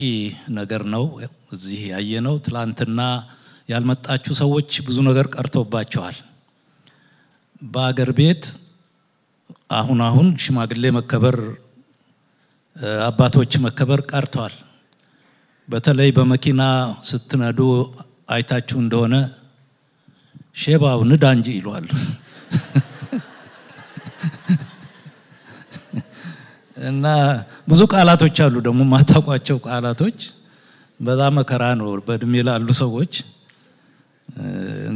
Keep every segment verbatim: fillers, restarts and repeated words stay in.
ነገር ነው እዚህ ያየነው ትላንትና ያልመጣችሁ ሰዎች ብዙ ነገር ቀርቶባቸዋል በአገር ቤት አሁን አሁን ሽማግሌ መከበር አባቶች መከበር ቀርቷል በተለይ በመኪና ስትነዱ አይታችሁ እንደሆነ ሼባው ንዳ እንጂ ይሏል እና ብዙ ቃላቶች አሉ ደግሞ ማታቋቸው ቃላቶች በጣም መከራ ነው በእድሜ ላሉ ሰዎች እንዴ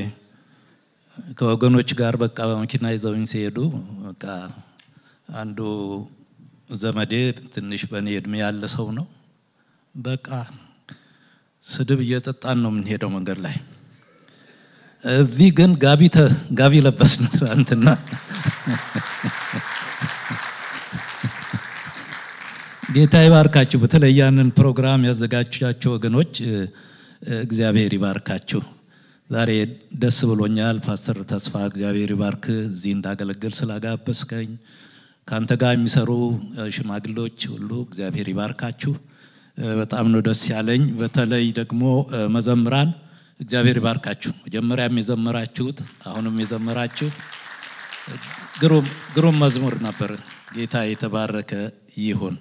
ከወገኖች ጋር በቃ በመኪና ይዘውኝ ሲሄዱ በቃ አንዱ ዘመዴ ትንሽ በኔ እድሜ ያለ ሰው ነው በቃ ስድብ እየጠጣን ነው ምን ሄደው መንገድ ላይ እዚህ ግን ጋቢተ ጋቢ ለበስን ትላንትና ጌታ ይባርካችሁ በተለይ ያንን ፕሮግራም ያዘጋጃችሁ ወገኖች እግዚአብሔር ይባርካችሁ ዛሬ ደስ ብሎኛል ፓስተር ተስፋ እግዚአብሔር ይባርክ እዚህ እንዳገለግል ስላጋበስከኝ ካንተ ጋር የሚሰሩ ሽማግሌዎች ሁሉ እግዚአብሔር ይባርካችሁ በጣም ነው ደስ ያለኝ በተለይ ደግሞ መዘምራን እግዚአብሔር ይባርካችሁ መጀመሪያም የዘመራችሁት አሁንም የዘመራችሁ ግሩም ግሩም መዝሙር ነበር ጌታ የተባረከ ይሁን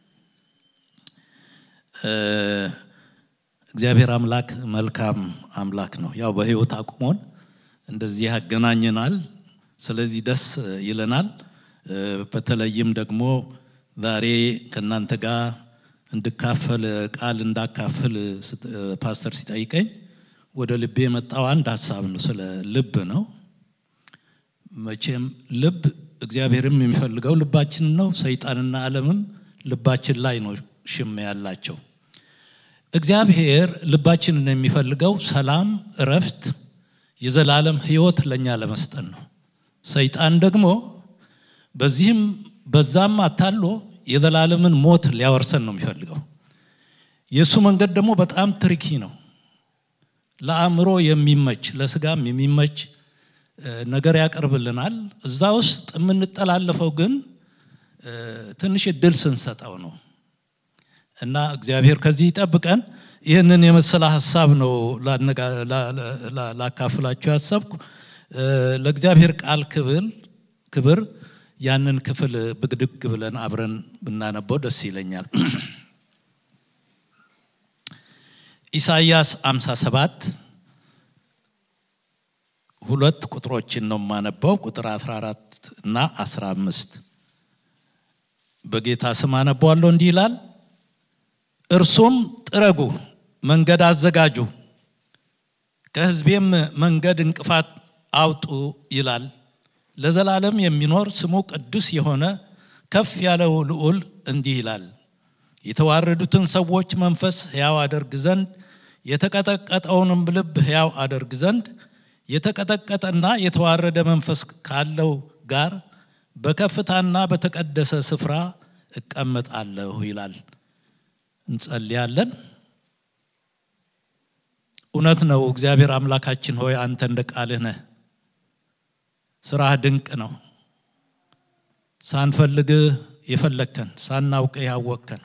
እግዚአብሔር አምላክ መልካም አምላክ ነው ያው በህይወት አቁሞን እንደዚህ ያገናኘናል ስለዚህ ደስ ይለናል በተለይም ደግሞ ዛሬ ከናንተ ጋር እንድካፈል ቃል እንዳካፈል ፓስተር ሲጠይቀኝ ወደ ልቤ መጣው አንድ ሐሳብ ነው ስለ ልብ ነው መቼም ልብ እግዚአብሔርም የሚፈልገው ልባችን ነው ሰይጣንና ዓለምም ልባችን ላይ ነው ሽም ያላቸው እግዚአብሔር ልባችንን የሚፈልገው ሰላም እረፍት የዘላለም ህይወት ለኛ ለመስጠት ነው ሰይጣን ደግሞ በዚህም በዛም አታሎ የዘላለምን ሞት ሊያወርሰን ነው የሚፈልገው የሱ መንገድ ደግሞ በጣም ትሪኪ ነው ለአእምሮ የሚመች ለስጋም የሚመች ነገር ያቀርብልናል እዛ ውስጥ የምንጠላለፈው ግን ትንሽ እድል ስንሰጣው ነው እና እግዚአብሔር ከዚህ ይጠብቀን ይሄንን የመሰለ ሐሳብ ነው ላካፍላችሁ ያሰብኩ ለእግዚአብሔር ቃል ክብር ክብር ያንን ክፍል ብግድግ ብለን አብረን ብናነበው ደስ ይለኛል ኢሳይያስ ሃምሳ ሰባት ሁለት ቁጥሮችን ነው ማነበው ቁጥር አስራ አራት እና አስራ አምስት በጌታ ስም አነበዋለሁ እንዲህ ይላል እርሱም ጥረጉ መንገድ አዘጋጁ ከሕዝቤም መንገድ እንቅፋት አውጡ ይላል ለዘላለም የሚኖር ስሙ ቅዱስ የሆነ ከፍ ያለው ልዑል እንዲህ ይላል የተዋረዱትን ሰዎች መንፈስ ሕያው አደርግ ዘንድ የተቀጠቀጠውንም ልብ ሕያው አደርግ ዘንድ የተቀጠቀጠና የተዋረደ መንፈስ ካለው ጋር በከፍታና በተቀደሰ ስፍራ እቀመጣለሁ ይላል እንጸልያለን እውነት ነው እግዚአብሔር አምላካችን ሆይ አንተ እንደ ቃልህ ነህ ስራህ ድንቅ ነው ሳንፈልግ የፈለከን ሳናውቅ ያወቅከን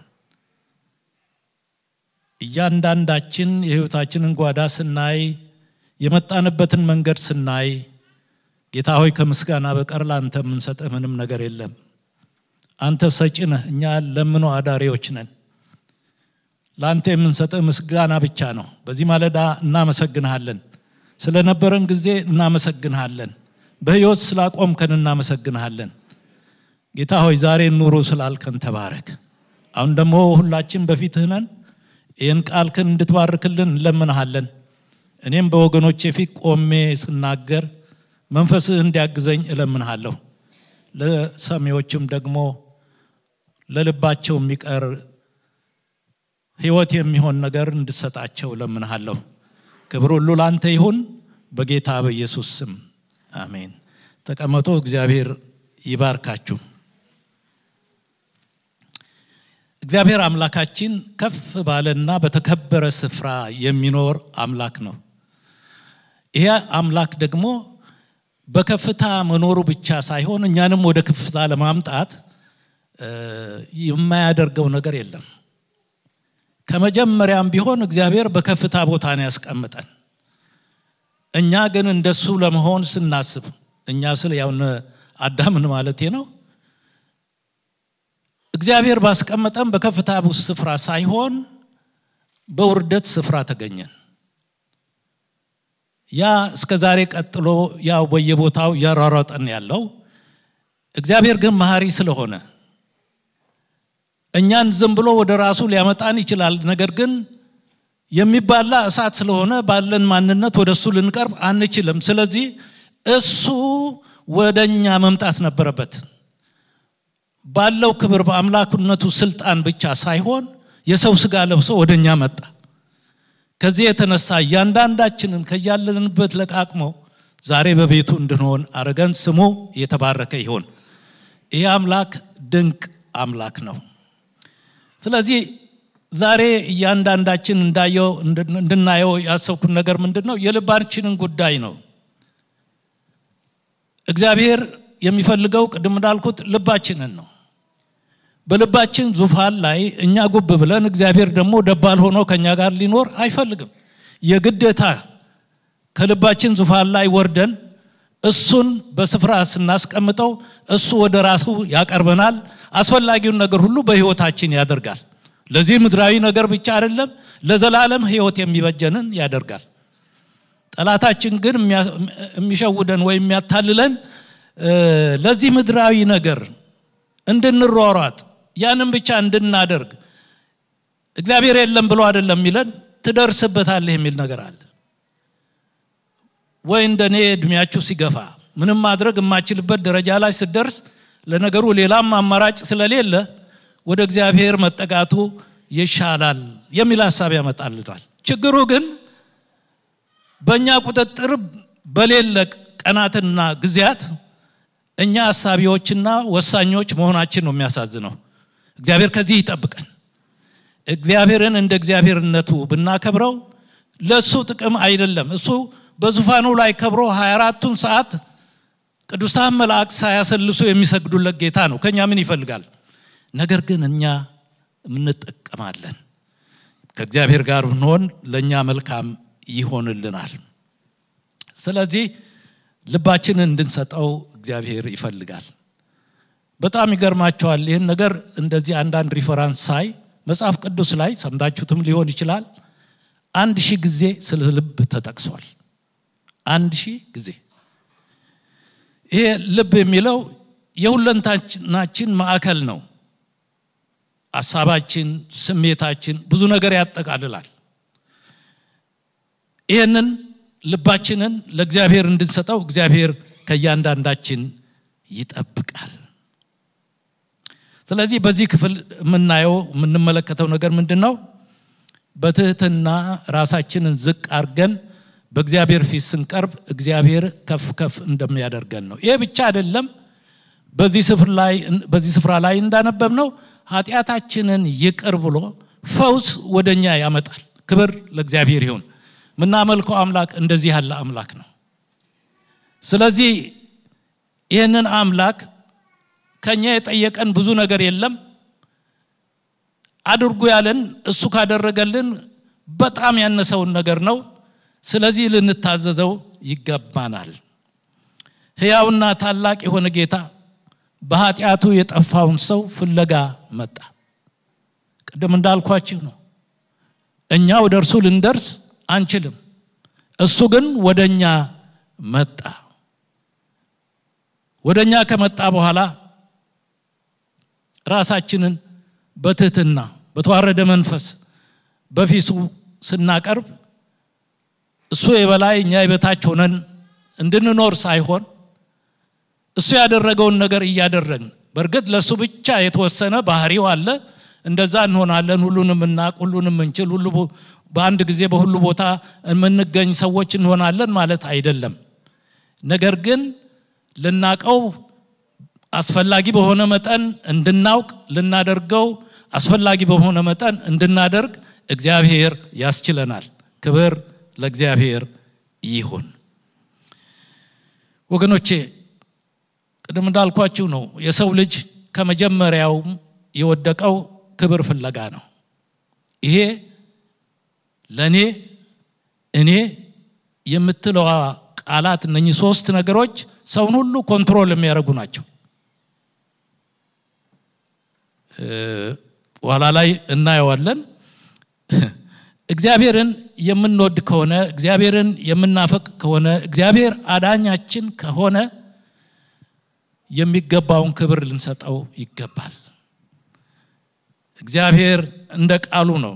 እያንዳንዳችን የህይወታችንን ጓዳ ስናይ የመጣንበትን መንገድ ስናይ ጌታ ሆይ ከምስጋና በቀር ላንተ ምንሰጥህ ምንም ነገር የለም አንተ ሰጪ ነህ እኛ ለምኖ አዳሪዎች ነን ላንተ የምንሰጥህ ምስጋና ብቻ ነው በዚህ ማለዳ እናመሰግንሃለን ስለነበረን ጊዜ እናመሰግንሃለን በህይወት ስላቆምከን እናመሰግንሃለን ጌታ ሆይ ዛሬ ኑሩ ስላልከን ተባረክ አሁን ደግሞ ሁላችን በፊትህ ነን ይህን ቃልከን እንድትባርክልን እንለምንሃለን እኔም በወገኖቼ ፊት ቆሜ ስናገር መንፈስህ እንዲያግዘኝ እለምንሃለሁ ለሰሚዎችም ደግሞ ለልባቸው የሚቀር ህይወት የሚሆን ነገር እንድሰጣቸው እለምንሃለሁ ክብር ሁሉ ላንተ ይሁን በጌታ በኢየሱስ ስም አሜን ተቀመጡ እግዚአብሔር ይባርካችሁ እግዚአብሔር አምላካችን ከፍ ባለና በተከበረ ስፍራ የሚኖር አምላክ ነው ይሄ አምላክ ደግሞ በከፍታ መኖሩ ብቻ ሳይሆን እኛንም ወደ ከፍታ ለማምጣት የማያደርገው ነገር የለም ከመጀመሪያም ቢሆን እግዚአብሔር በከፍታ ቦታ ነው ያስቀምጠን እኛ ግን እንደሱ ለመሆን ስናስብ እኛ ስለ ያውነ አዳምን ማለት ነው እግዚአብሔር ባስቀመጠን በከፍታ ስፍራ ሳይሆን በውርደት ስፍራ ተገኘን ያ እስከ ዛሬ ቀጥሎ ያው በየቦታው ያራራጠን ያለው እግዚአብሔር ግን መሐሪ ስለሆነ እኛን ዝም ብሎ ወደ ራሱ ሊያመጣን ይችላል ነገር ግን የሚባላ እሳት ስለሆነ ባለን ማንነት ወደሱ ልንቀርብ አንችልም ስለዚህ እሱ ወደኛ መምጣት ነበረበት ባለው ክብር በአምላክነቱ ስልጣን ብቻ ሳይሆን የሰው ስጋ ለብሶ ወደኛ መጣ ከዚህ የተነሳ ያንዳንዳችንን ከያለንበት ለቃቅሞ ዛሬ በቤቱ እንድንሆን አረጋን ስሙ የተባረከ ይሁን ይህ አምላክ ድንቅ አምላክ ነው ስለዚህ ዛሬ ያንዳንዳችን እንዳየው እንድናየው ያሰብኩት ነገር ምንድነው የልባችንን ጉዳይ ነው እግዚአብሔር የሚፈልገው ቅድም እንዳልኩት ልባችንን ነው በልባችን ዙፋን ላይ እኛ ጉብ ብለን እግዚአብሔር ደግሞ ደባል ሆኖ ከኛ ጋር ሊኖር አይፈልግም የግዴታ ከልባችን ዙፋን ላይ ወርደን እሱን በስፍራ ስናስቀምጠው እሱ ወደ ራሱ ያቀርበናል አስፈላጊውን ነገር ሁሉ በህይወታችን ያደርጋል ለዚህ ምድራዊ ነገር ብቻ አይደለም ለዘላለም ህይወት የሚበጀንን ያደርጋል ጠላታችን ግን የሚሸውደን ወይ የሚያታልለን ለዚህ ምድራዊ ነገር እንድንሯሯጥ ያንን ብቻ እንድናደርግ እግዚአብሔር የለም ብሎ አይደለም የሚለን ትደርስበታለህ የሚል ነገር አለ ወይ እንደኔ እድሜያችሁ ሲገፋ ምንም ማድረግ የማይችልበት ደረጃ ላይ ሲደርስ ለነገሩ ሌላም አማራጭ ስለሌለ ወደ እግዚአብሔር መጠጋቱ ይሻላል የሚል ሐሳብ ያመጣልናል ችግሩ ግን በእኛ ቁጥጥር በሌለ ቀናትና ግዚያት እኛ ሐሳቢዎችና ወሳኞች መሆናችን ነው የሚያሳዝነው እግዚአብሔር ከዚህ ይጠብቀን እግዚአብሔርን እንደ እግዚአብሔርነቱ ብናከብረው ለሱ ጥቅም አይደለም እሱ በዙፋኑ ላይ ከብሮ ሃያ አራቱን ሰዓት ቅዱሳን መላእክት ሳያሰልሱ የሚሰግዱለት ጌታ ነው ከኛ ምን ይፈልጋል ነገር ግን እኛ እንጠቀማለን ከእግዚአብሔር ጋር ሆነን ለኛ መልካም ይሆንልናል ስለዚህ ልባችንን እንድንሰጠው እግዚአብሔር ይፈልጋል በጣም ይገርማቸዋል ይሄን ነገር እንደዚህ አንዳንድ ሪፈረንስ ሳይ መጽሐፍ ቅዱስ ላይ ሰምታችሁትም ሊሆን ይችላል አንድ ሺህ ጊዜ ስለ ልብ ተጠቅሷል አንድ ሺህ ጊዜ ይሄ ልብ የሚለው የሁለንታችን ማዕከል ነው ሐሳባችን ስሜታችን ብዙ ነገር ያጠቃልላል ይሄንን ልባችንን ለእግዚአብሔር እንድንሰጠው እግዚአብሔር ከያንዳንዳችን ይጠብቃል ስለዚህ በዚህ ክፍል የምናየው የምንመለከተው ነገር ምንድነው በትህትና ራሳችንን ዝቅ አርገን በእግዚአብሔር ፊት ስንቀርብ እግዚአብሔር ከፍ ከፍ እንደሚያደርገን ነው ይሄ ብቻ አይደለም በዚህ ስፍራ ላይ በዚህ ስፍራ ላይ እንዳነበብነው ኃጢያታችንን ይቅር ብሎ ፈውስ ወደኛ ያመጣል ክብር ለእግዚአብሔር ይሁን ምናመልከው አምላክ እንደዚህ ያለ አምላክ ነው ስለዚህ ይሄንን አምላክ ከኛ የጠየቀን ብዙ ነገር የለም አድርጉ ያለን እሱ ካደረገልን በጣም ያነሰውን ነገር ነው ስለዚህ ልንታዘዘው ይገባናል ሕያውና ታላቅ የሆነ ጌታ በኃጢያቱ የጠፋውን ሰው ፍለጋ መጣ ቀደም እንዳልኳችሁ ነው እኛ ወደ እርሱ ልንደርስ አንችልም እሱ ግን ወደኛ መጣ ወደኛ ከመጣ በኋላ ራሳችንን በትህትና በተዋረደ መንፈስ በፊቱ ስናቀርብ እሱ የበላይ እኛ የበታች ሆነን እንድንኖር ሳይሆን እሱ ያደረገውን ነገር እያደረግን በርግጥ ለሱ ብቻ የተወሰነ ባህሪው አለ እንደዛ እንሆናለን ሁሉንም እናቅ ሁሉንም እንችል ሁሉ በአንድ ጊዜ በሁሉ ቦታ የምንገኝ ሰዎች እንሆናለን ማለት አይደለም ነገር ግን ልናቀው አስፈላጊ በሆነ መጠን እንድናውቅ ልናደርገው አስፈላጊ በሆነ መጠን እንድናደርግ እግዚአብሔር ያስችለናል ክብር ለእግዚአብሔር ይሁን ወገኖቼ ቅድም እንዳልኳችሁ ነው የሰው ልጅ ከመጀመሪያው የወደቀው ክብር ፍለጋ ነው ይሄ ለኔ እኔ የምትለው ቃላት እነኚህ ሶስት ነገሮች ሰውን ሁሉ ኮንትሮል የሚያደርጉ ናቸው ዋላ ላይ እናየዋለን እግዚአብሔርን የምንወድ ከሆነ እግዚአብሔርን የምናፈቅ ከሆነ እግዚአብሔር አዳኛችን ከሆነ የሚገባውን ክብር ልንሰጠው ይገባል እግዚአብሔር እንደ ቃሉ ነው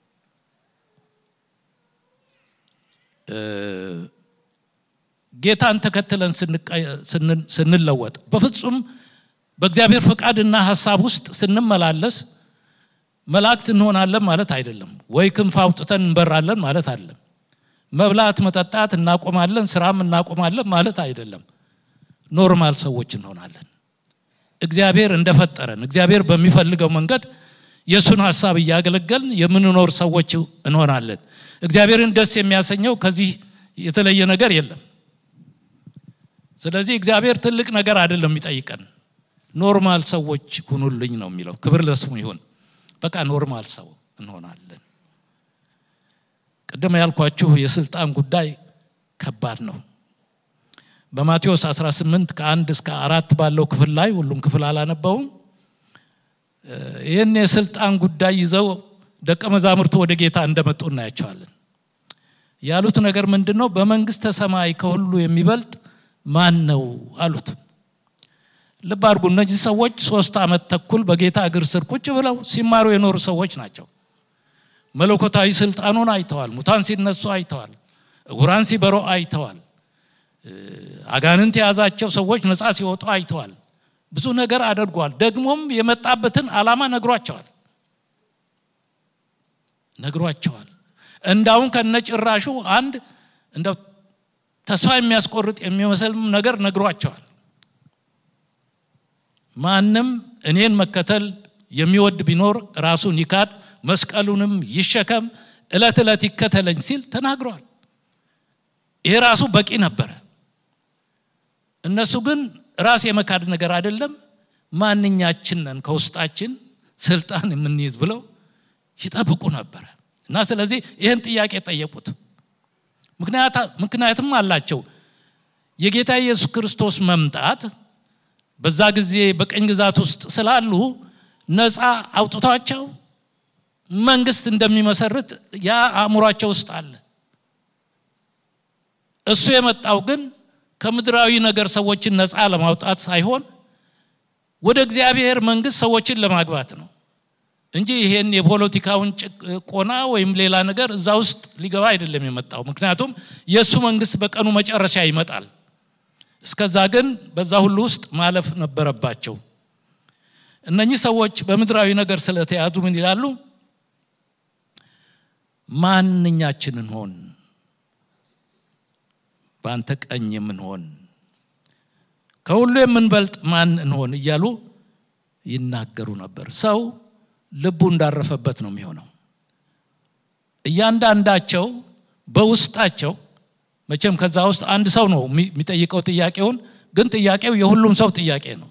ጌታን ተከትለን ስንለወጥ በፍጹም በእግዚአብሔር ፈቃድና ሐሳብ ውስጥ ስንመላለስ መላእክት እንሆናለን ማለት አይደለም ወይ ክንፍ አውጥተን እንበራለን ማለት አይደለም መብላት መጠጣት እናቆማለን ስራም እናቆማለን ማለት አይደለም ኖርማል ሰዎች እንሆናለን እግዚአብሔር እንደፈጠረን እግዚአብሔር በሚፈልገው መንገድ የሱን ሐሳብ ያገለገልን የምንኖር ሰዎች እንሆናለን እግዚአብሔርን ደስ የሚያሰኘው ከዚህ የተለየ ነገር የለም ስለዚህ እግዚአብሔር ትልቅ ነገር አይደለም የሚጠይቀን ኖርማል ሰዎች ሁኑልኝ ነው የሚለው ክብር ለስሙ ይሁን በቃ ኖርማል ሰው እንሆናለን ቀደም ያልኳችሁ የስልጣን ጉዳይ ከባድ ነው በማቴዎስ አስራ ስምንት ከአንድ እስከ አራት ባለው ክፍል ላይ ሁሉም ክፍል አላነበውም ይሄን የስልጣን ጉዳይ ይዘው ደቀ መዛሙርቱ ወደ ጌታ እንደመጡ እናያቸዋለን ያሉት ነገር ምንድነው በመንግስተ ሰማይ ከሁሉ የሚበልጥ ማን ነው አሉት ልብ አድርጉ እነዚህ ሰዎች ሶስት አመት ተኩል በጌታ እግር ስር ቁጭ ብለው ሲማሩ የኖሩ ሰዎች ናቸው መለኮታዊ ስልጣኑን አይተዋል ሙታን ሲነሱ አይተዋል ዕውራን ሲበሩ አይተዋል አጋንንት ያዛቸው ሰዎች ነፃ ሲወጡ አይተዋል ብዙ ነገር አድርጓል ደግሞም የመጣበትን ዓላማ ነግሯቸዋል ነግሯቸዋል እንዳውን ከነጭራሹ አንድ እንደ ተስፋ የሚያስቆርጥ የሚመስል ነገር ነግሯቸዋል ማንንም እኔን መከተል የሚወድ ቢኖር ራሱን ይካድ መስቀሉንም ይሸከም እለት እለት ይከተለኝ ሲል ተናግሯል ይሄ ራሱ በቂ ነበር እነሱ ግን ራስ የመካድ ነገር አይደለም ማንኛችን ነን ከውስጣችን ስልጣን የምንይዝ ብለው ይጠብቁ ነበር እና ስለዚህ ይሄን ጥያቄ ጠየቁት ምክንያት ምክንያቱም አላቸው የጌታ ኢየሱስ ክርስቶስ መምጣት በዛ ጊዜ በቀኝ ግዛት ውስጥ ስላሉ ነፃ አውጥቷቸው መንግስት እንደሚመሰርት ያ አእምሯቸው ውስጥ አለ እሱ የመጣው ግን ከምድራዊ ነገር ሰዎችን ነፃ ለማውጣት ሳይሆን ወደ እግዚአብሔር መንግስት ሰዎችን ለማግባት ነው እንጂ ይሄን የፖለቲካውን ቆና ወይም ሌላ ነገር እዛ ውስጥ ሊገባ አይደለም የመጣው ምክንያቱም የሱ መንግስት በቀኑ መጨረሻ ይመጣል እስከዛ ግን በዛ ሁሉ ውስጥ ማለፍ ነበረባቸው እነኚህ ሰዎች በምድራዊ ነገር ስለተያዙ ምን ይላሉ ማንኛችንን ሆን ባንተ ቀኝ የምንሆን ከሁሉ የምንበልጥ ማን እንሆን እያሉ ይናገሩ ነበር ሰው ልቡ እንዳረፈበት ነው የሚሆነው እያንዳንዳቸው በውስጣቸው መቼም ከዛ ውስጥ አንድ ሰው ነው የሚጠይቀው ጥያቄውን ግን ጥያቄው የሁሉም ሰው ጥያቄ ነው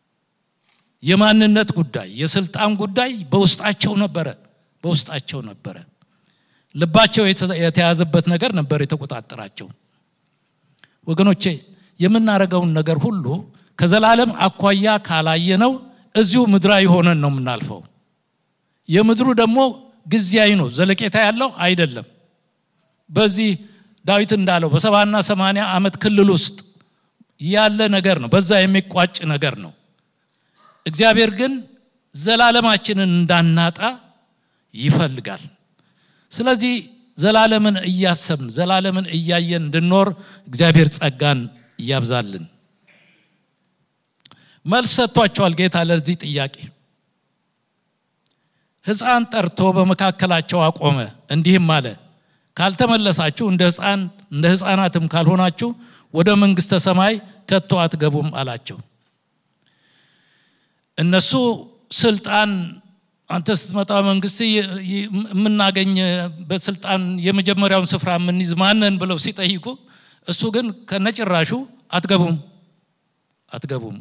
የማንነት ጉዳይ የስልጣን ጉዳይ በውስጣቸው ነበር በውስጣቸው ነበር ልባቸው የተያዘበት ነገር ነበር የተቆጣጣራቸው ወገኖቼ የምናረጋውን ነገር ሁሉ ከዘላለም አኳያ ካላየነው እዚሁ ምድራዊ ሆነን ነው የምናልፈው የምድሩ ደግሞ ግዚያዊ ነው ዘለቄታ ያለው አይደለም በዚህ ዳዊት እንዳለው በሰባና ሰማንያ አመት ክልል ውስጥ ያለ ነገር ነው በዛ የሚቋጭ ነገር ነው እግዚአብሔር ግን ዘላለማችንን እንዳናጣ ይፈልጋል ስለዚህ ዘላለምን እያሰብን ዘላለምን እያየን እንድንኖር እግዚአብሔር ጸጋን ያብዛልን መልስ ሰጥቷቸዋል ጌታ ለዚህ ጥያቄ ሕፃን ጠርቶ በመካከላቸው አቆመ እንዲህም አለ ካልተመለሳችሁ እንደ ሕፃን እንደ ሕፃናትም ካልሆናችሁ ወደ መንግስተ ሰማይ ከቶ አትገቡም አላቸው እነሱ ስልጣን አንተ ስትመጣ መንግስት የምናገኝ በስልጣን የመጀመሪያውን ስፍራ ምንይዝ ማንነን ብለው ሲጠይቁ እሱ ግን ከነጭራሹ አትገቡም አትገቡም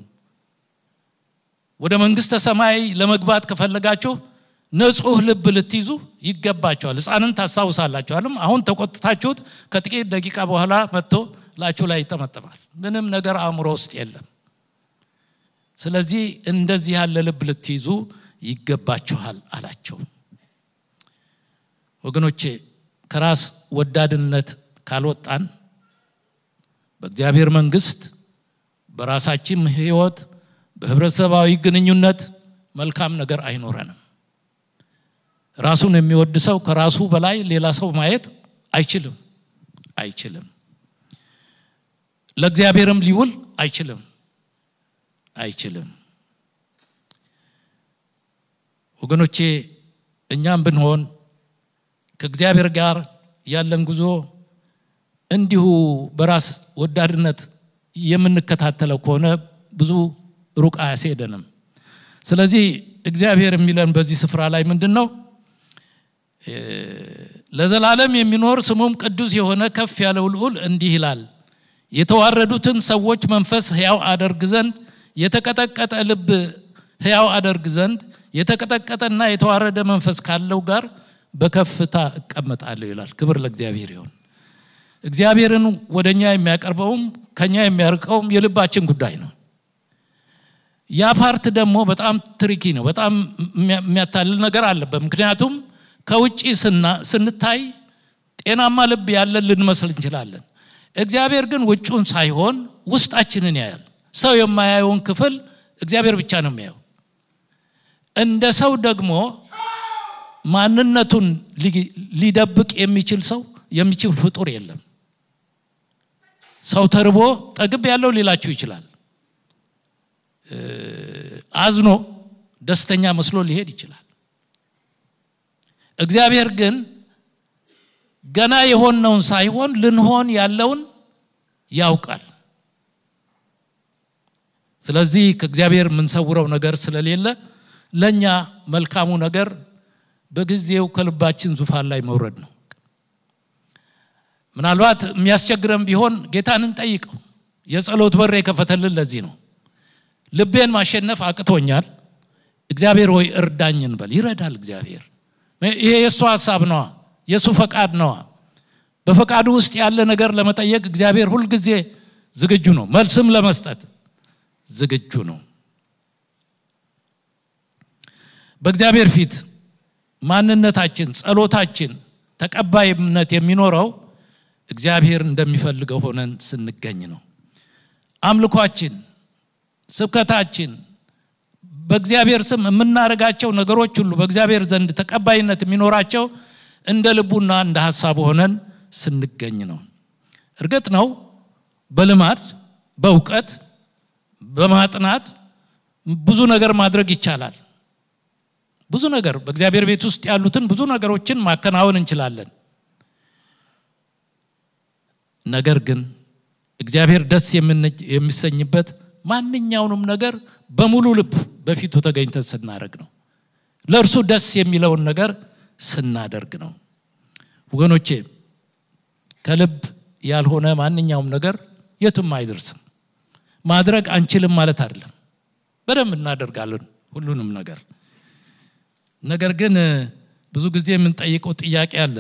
ወደ መንግስተ ሰማይ ለመግባት ከፈለጋችሁ ንጹህ ልብ ልትይዙ ይገባቸዋል ሕፃንን ታሳውሳላችሁ አይደል አሁን ተቆጥታችሁት ከጥቂት ደቂቃ በኋላ መጥቶ ላችሁ ላይ ይተመተማል ምንም ነገር አእምሮ ውስጥ የለም ስለዚህ እንደዚህ ያለ ልብ ልትይዙ ይገባችኋል አላቸው ወገኖቼ ከራስ ወዳድነት ካልወጣን በእግዚአብሔር መንግስት በራሳችን ህይወት በህብረተሰባዊ ግንኙነት መልካም ነገር አይኖርንም ራሱን የሚወድ ሰው ከራሱ በላይ ሌላ ሰው ማየት አይችልም አይችልም ለእግዚአብሔርም ሊውል አይችልም አይችልም ወገኖቼ እኛም ብንሆን ከእግዚአብሔር ጋር ያለን ጉዞ እንዲሁ በራስ ወዳድነት የምንከታተለው ከሆነ ብዙ ሩቅ አያስሄደንም ስለዚህ እግዚአብሔር የሚለን በዚህ ስፍራ ላይ ምንድነው ለዘላለም የሚኖር ስሙም ቅዱስ የሆነ ከፍ ያለው ልዑል እንዲህ ይላል የተዋረዱትን ሰዎች መንፈስ ሕያው አደርግ ዘንድ የተቀጠቀጠ ልብ ሕያው አደርግ ዘንድ የተቀጠቀጠና የተዋረደ መንፈስ ካለው ጋር በከፍታ እቀመጣለሁ ይላል ክብር ለእግዚአብሔር ይሁን እግዚአብሔርን ወደኛ የሚያቀርበውም ከኛ የሚያርቀውም የልባችን ጉዳይ ነው ያ ፓርት ደግሞ በጣም ትሪኪ ነው በጣም የሚያታልል ነገር አለበት ምክንያቱም ከውጪ ስንታይ ጤናማ ልብ ያለን ልንመስል እንችላለን እግዚአብሔር ግን ውጪውን ሳይሆን ውስጣችንን ያያል ሰው የማያየውን ክፍል እግዚአብሔር ብቻ ነው የሚያየው እንደ ሰው ደግሞ ማንነቱን ሊደብቅ የሚችል ሰው የሚችል ፍጡር የለም ሰው ተርቦ ጠግብ ያለው ሊላችሁ ይችላል አዝኖ ደስተኛ መስሎ ሊሄድ ይችላል እግዚአብሔር ግን ገና የሆነውን ሳይሆን ልንሆን ያለውን ያውቃል ስለዚህ ከእግዚአብሔር ምንሰውረው ነገር ስለሌለ ለኛ መልካሙ ነገር በጊዜው ከልባችን ዙፋን ላይ መውረድ ነው ምናልባት የሚያስቸግረን ቢሆን ጌታን እንጠይቀው የጸሎት በር የከፈተልን ለዚህ ነው ልቤን ማሸነፍ አቅቶኛል እግዚአብሔር ሆይ እርዳኝ እንበል ይረዳል እግዚአብሔር ይሄ የሱ ሐሳብ ነው የሱ ፈቃድ ነው በፈቃዱ ውስጥ ያለ ነገር ለመጠየቅ እግዚአብሔር ሁሉ ጊዜ ዝግጁ ነው መልስም ለመስጠት ዝግጁ ነው በእግዚአብሔር ፊት ማንነታችን ጸሎታችን ተቀባይነት የሚኖረው እግዚአብሔር እንደሚፈልገው ሆነን ስንገኝ ነው አምልኳችን ስብከታችን በእግዚአብሔር ስም የምናረጋቸው ነገሮች ሁሉ በእግዚአብሔር ዘንድ ተቀባይነት የሚኖራቸው እንደ ልቡና እንደ ሐሳቡ ሆነን ስንገኝ ነው እርግጥ ነው በልማድ በእውቀት በማጥናት ብዙ ነገር ማድረግ ይቻላል ብዙ ነገር በእግዚአብሔር ቤት ውስጥ ያሉትን ብዙ ነገሮችን ማከናወን እንችላለን ነገር ግን እግዚአብሔር ደስ የሚሰኝበት ማንኛውንም ነገር በሙሉ ልብ በፊቱ ተገኝተን ስናደርግ ነው ለእርሱ ደስ የሚለውን ነገር ስናደርግ ነው ወገኖቼ ከልብ ያልሆነ ማንኛውም ነገር የትም አይደርስም ማድረግ አንችልም ማለት አይደለም በደም እናደርጋለን ሁሉንም ነገር ነገር ግን ብዙ ጊዜ ምን ጠይቀው ጥያቄ አለ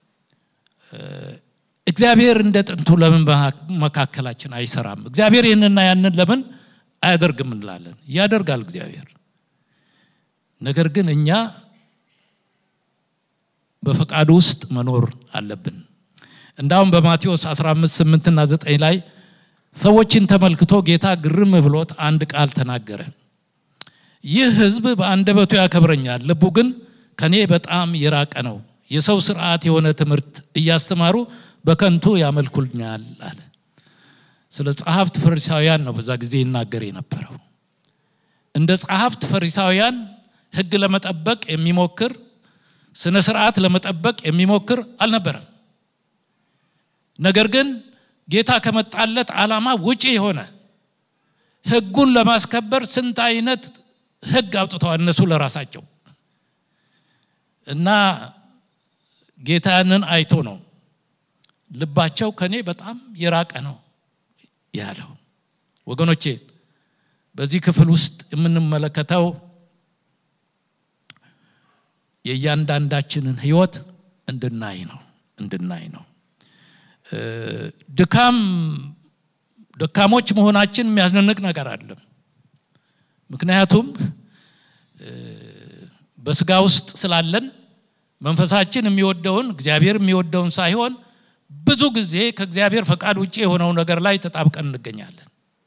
እግዚአብሔር እንደ ጥንቱ ለምን በመካከላችን አይሰራም እግዚአብሔር ይሄንና ያንን ለምን አያደርግም እንላለን ያደርጋል እግዚአብሔር ነገር ግን እኛ በፈቃዱ ውስጥ መኖር አለብን እንዳውም በማቴዎስ አስራ አምስት ስምንት እና ዘጠኝ ላይ ሰዎችን ተመልክቶ ጌታ ግርም ብሎት አንድ ቃል ተናገረ ይህ ህዝብ በአንደበቱ ያከብረኛል ልቡ ግን ከኔ በጣም የራቀ ነው የሰው ሥርዓት የሆነ ትምህርት እያስተማሩ በከንቱ ያመልኩልኛል አለ ስለ ጸሐፍት ፈሪሳውያን ነው በዛ ጊዜ ይናገር የነበረው እንደ ጸሐፍት ፈሪሳውያን ህግ ለመጠበቅ የሚሞክር ስነ ሥርዓት ለመጠበቅ የሚሞክር አልነበረም ነገር ግን ጌታ ከመጣለት ዓላማ ውጪ የሆነ ህጉን ለማስከበር ስንት አይነት ህግ አውጥተዋል እነሱ ለራሳቸው እና ጌታንን አይቶ ነው ልባቸው ከኔ በጣም የራቀ ነው ያለው ወገኖቼ በዚህ ክፍል ውስጥ የምንመለከተው የእያንዳንዳችንን ህይወት እንድናይ ነው እንድናይ ነው ድካም ደካሞች መሆናችን የሚያስነንቅ ነገር አይደለም ምክንያቱም በስጋ ውስጥ ስላለን መንፈሳችን የሚወደውን እግዚአብሔር የሚወደውን ሳይሆን ብዙ ጊዜ ከእግዚአብሔር ፈቃድ ውጪ የሆነው ነገር ላይ ተጣብቀን እንገኛለን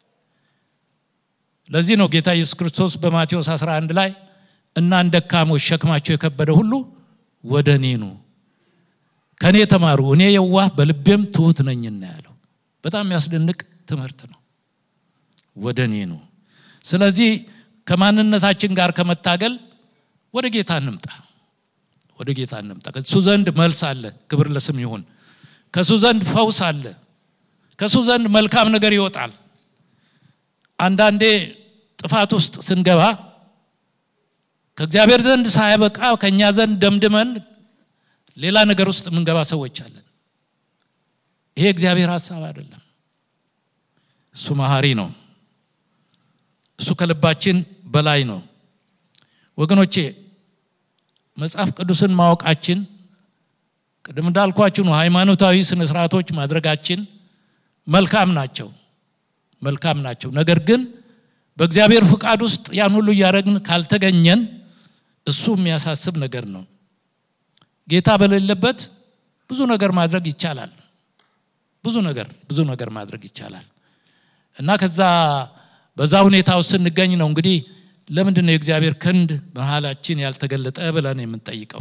ለዚህ ነው ጌታ ኢየሱስ ክርስቶስ በማቴዎስ አስራ አንድ ላይ እናንተ ደካሞች ሸክማቸው የከበደ ሁሉ ወደኔ ኑ ከኔ ተማሩ እኔ የዋህ በልቤም ትሁት ነኝና ያለው በጣም ያስደንቅ ትምህርት ነው ወደኔ ኑ ስለዚህ ከማንነታችን ጋር ከመታገል ወደ ጌታ እንምጣ ወደ ጌታ እንምጣ ከሱ ዘንድ መልስ አለ ክብር ለስም ይሁን ከሱ ዘንድ ፈውስ አለ ከሱ ዘንድ መልካም ነገር ይወጣል አንዳንዴ ጥፋት ውስጥ ስንገባ ከእግዚአብሔር ዘንድ ሳይበቃ ከኛ ዘንድ ደምድመን ሌላ ነገር ውስጥ ምንገባ ሰዎች አለን ይሄ እግዚአብሔር ሐሳብ አይደለም እሱ መሐሪ ነው እሱ ከልባችን በላይ ነው ወገኖቼ መጽሐፍ ቅዱስን ማወቃችን ቀደም እንዳልኳችሁ ነው ሃይማኖታዊ ስነ ስርዓቶች ማድረጋችን መልካም ናቸው መልካም ናቸው ነገር ግን በእግዚአብሔር ፍቃድ ውስጥ ያን ሁሉ ያረግን ካልተገኘን እሱ የሚያሳስብ ነገር ነው ጌታ በሌለበት ብዙ ነገር ማድረግ ይቻላል ብዙ ነገር ብዙ ነገር ማድረግ ይቻላል እና ከዛ በዛ ሁኔታ ውስጥ እንገኝ ነው እንግዲህ ለምንድን ነው የእግዚአብሔር ክንድ በመሃላችን ያልተገለጠ ብለን የምንጠይቀው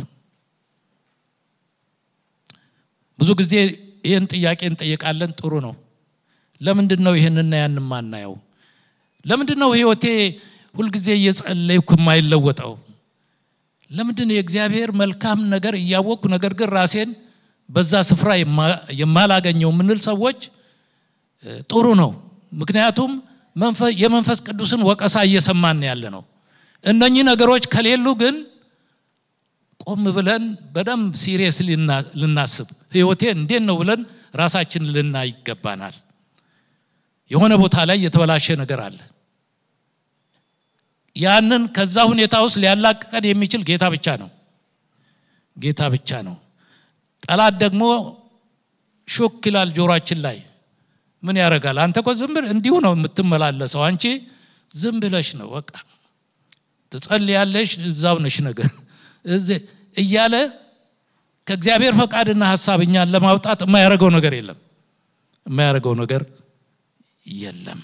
ብዙ ጊዜ ይሄን ጥያቄ እንጠይቃለን ጥሩ ነው ለምንድን ነው ይሄንና ያን ማናየው ለምንድን ነው ህይወቴ ሁሉ ጊዜ እየጸለይኩ የማይለወጠው ለምንድን ነው የእግዚአብሔር መልካም ነገር እያወቅኩ ነገር ግን ራሴን በዛ ስፍራ የማላገኘው ምንል ሰዎች ጥሩ ነው ምክንያቱም የመንፈስ ቅዱስን ወቀሳ እየሰማን ያለ ነው እነኚህ ነገሮች ከሌሉ ግን ቆም ብለን በደም ሲሪየስሊ ልናስብ ህይወቴ እንዴት ነው ብለን ራሳችንን ልናይ ይገባናል የሆነ ቦታ ላይ የተበላሸ ነገር አለ ያንን ከዛ ሁኔታ ውስጥ ሊያላቅቀን የሚችል ጌታ ብቻ ነው ጌታ ብቻ ነው ጠላት ደግሞ ሾክ ይላል ጆሮአችን ላይ ምን ያረጋል አንተ እኮ ዝም ብለህ እንዲሁ ነው የምትመላለሰው አንቺ ዝም ብለሽ ነው በቃ ትጸልያለሽ እዛው ነሽ ነገር እዚህ እያለ ከእግዚአብሔር ፈቃድና ሐሳብኛን ለማውጣት የማያረገው ነገር የለም የማያረገው ነገር የለም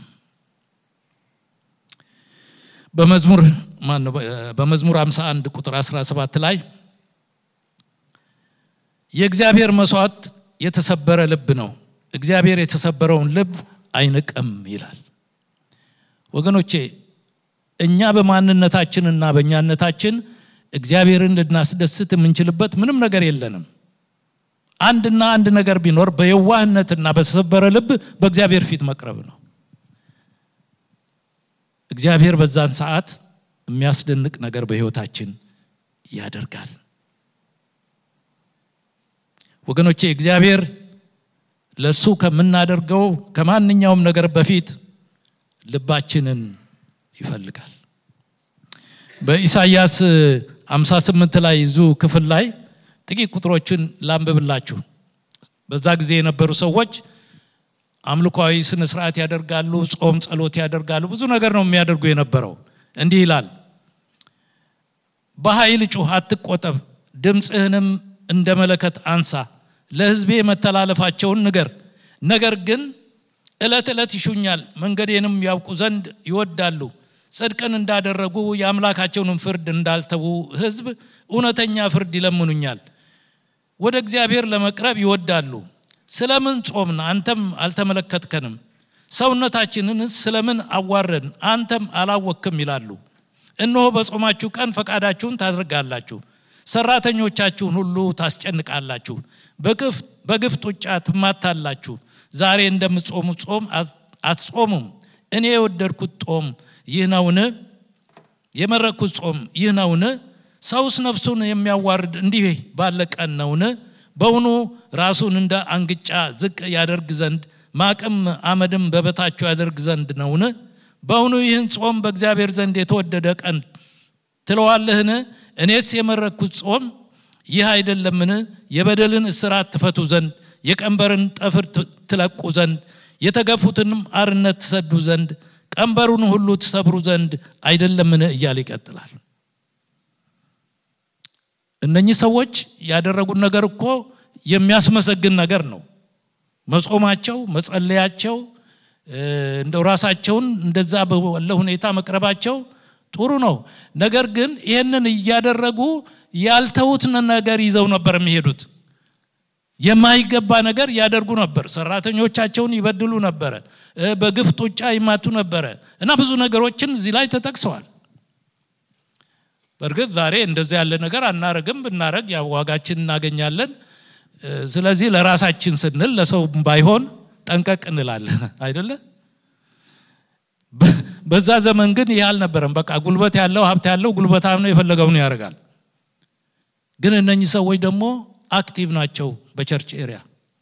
በመዝሙር ማን ነው በመዝሙር ሃምሳ አንድ ቁጥር አስራ ሰባት ላይ የእግዚአብሔር መስዋዕት የተሰበረ ልብ ነው እግዚአብሔር የተሰበረውን ልብ አይንቀም ይላል ወገኖቼ እኛ በማንነታችንና በእኛነታችን እግዚአብሔርን ልናስደስት የምንችልበት ምንም ነገር የለንም አንድና አንድ ነገር ቢኖር በየዋህነትና በተሰበረ ልብ በእግዚአብሔር ፊት መቅረብ ነው እግዚአብሔር በዛን ሰዓት የሚያስደንቅ ነገር በህይወታችን ያደርጋል ወገኖቼ እግዚአብሔር ለሱ ከምናደርገው ከማንኛውም ነገር በፊት ልባችንን ይፈልጋል በኢሳይያስ ሃምሳ ስምንት ላይ ዙ ክፍል ላይ ጥቂት ቁጥሮችን ላንብብላችሁ በዛ ጊዜ የነበሩ ሰዎች አምልኮአዊ ስነ ስርዓት ያደርጋሉ ጾም ጸሎት ያደርጋሉ ብዙ ነገር ነው የሚያደርጉ የነበረው እንዲህ ይላል በኃይል ጩህ አትቆጠብ ድምጽህንም እንደ መለከት አንሳ ለህዝቤ መተላለፋቸውን ንገር ነገር ግን እለት እለት ይሹኛል መንገዴንም ያውቁ ዘንድ ይወዳሉ ጽድቅን እንዳደረጉ ያምላካቸውን ፍርድ እንዳልተው ህዝብ እውነተኛ ፍርድ ይለምኑኛል ወደ እግዚአብሔር ለመቅረብ ይወዳሉ ስለምን ጾምን አንተም አልተመለከትከንም ሰውነታችንን ስለምን አዋረን አንተም አላወቅም ይላሉ እነሆ በጾማችሁ ቀን ፈቃዳችሁን ታደርጋላችሁ ሰራተኞቻችሁን ሁሉ ታስጨንቃላችሁ በግፍ በግፍ ጡጫ ትማታላችሁ ዛሬ እንደምጾሙ ጾም አትጾሙም እኔ የወደድኩት ጾም ይህ ነውን የመረኩት ጾም ይህ ነውን ሰውስ ነፍሱን የሚያዋርድ እንዲህ ባለ ቀን ነውን በእውኑ ራሱን እንደ አንግጫ ዝቅ ያደርግ ዘንድ ማቅም አመድም በበታቸው ያደርግ ዘንድ ነውን በእውኑ ይህን ጾም በእግዚአብሔር ዘንድ የተወደደ ቀን ትለዋለህን እኔስ የመረኩት ጾም ይህ አይደለምን የበደልን እስራት ትፈቱ ዘንድ የቀንበርን ጠፍር ትለቁ ዘንድ የተገፉትንም አርነት ትሰዱ ዘንድ ቀንበሩን ሁሉ ትሰብሩ ዘንድ አይደለምን እያለ ይቀጥላል እነኚህ ሰዎች ያደረጉት ነገር እኮ የሚያስመሰግን ነገር ነው መጾማቸው መጸለያቸው እንደው ራሳቸውን እንደዛ በለ ሁኔታ መቅረባቸው ጥሩ ነው ነገር ግን ይሄንን ያደረጉ ያልተውት ነገር ይዘው ነበር የሚሄዱት የማይገባ ነገር ያደርጉ ነበር ሰራተኞቻቸውን ይበድሉ ነበር በግፍ ጡጫ ይማቱ ነበር እና ብዙ ነገሮችን እዚህ ላይ ተጠቅሰዋል በርግጥ ዛሬ እንደዚህ ያለ ነገር አናረግም ብናረግ ያው ዋጋችን እናገኛለን ስለዚህ ለራሳችን ስንል ለሰው ባይሆን ጠንቀቅ እንላለን አይደለ በዛ ዘመን ግን ይያል ነበርም በቃ ጉልበት ያለው ሀብት ያለው ጉልበታም ነው የፈለገውን ያደርጋል ግን እነኚህ ሰዎች ደግሞ አክቲቭ ናቸው በቸርች ኤሪያ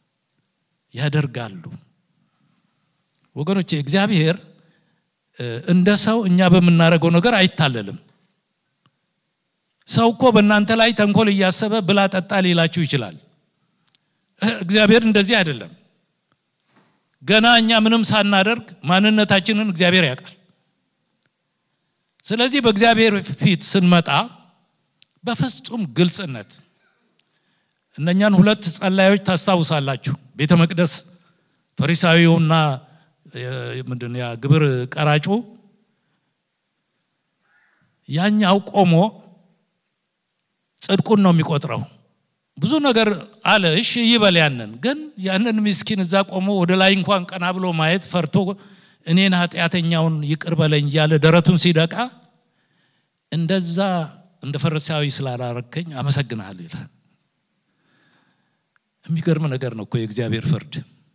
ያደርጋሉ ወገኖቼ እግዚአብሔር እንደ ሰው እኛ በመናረገው ነገር አይታለልም ሰውኮ በእናንተ ላይ ተንኮል ያሰበ ብላ ጠጣ ሊላችሁ ይችላል እግዚአብሔር እንደዚህ አይደለም ገና እኛ ምንም ሳናደርግ ማንነታችንን እግዚአብሔር ያውቃል ስለዚህ በእግዚአብሔር ፊት ስንመጣ በፍጹም ግልጽነት እነኛን ሁለት ጸላዮች ታስታውሳላችሁ ቤተ መቅደስ ፈሪሳዊውና ምንድነው ያ ግብር ቀራጩ ያኛው ቆሞ ጽድቁን ነው የሚቆጥረው ብዙ ነገር አለ እሺ ይበል ያንን ግን ያንን ምስኪን እዛ ቆሞ ወደ ላይ እንኳን ቀና ብሎ ማየት ፈርቶ እኔን ኃጢያተኛውን ይቅር በለኝ ያለ ደረቱን ሲደቃ እንደዛ እንደ ፈሪሳዊ ስላላረከኝ አመሰግናለሁ ይላል የሚገርም ነገር ነው እኮ የእግዚአብሔር ፍርድ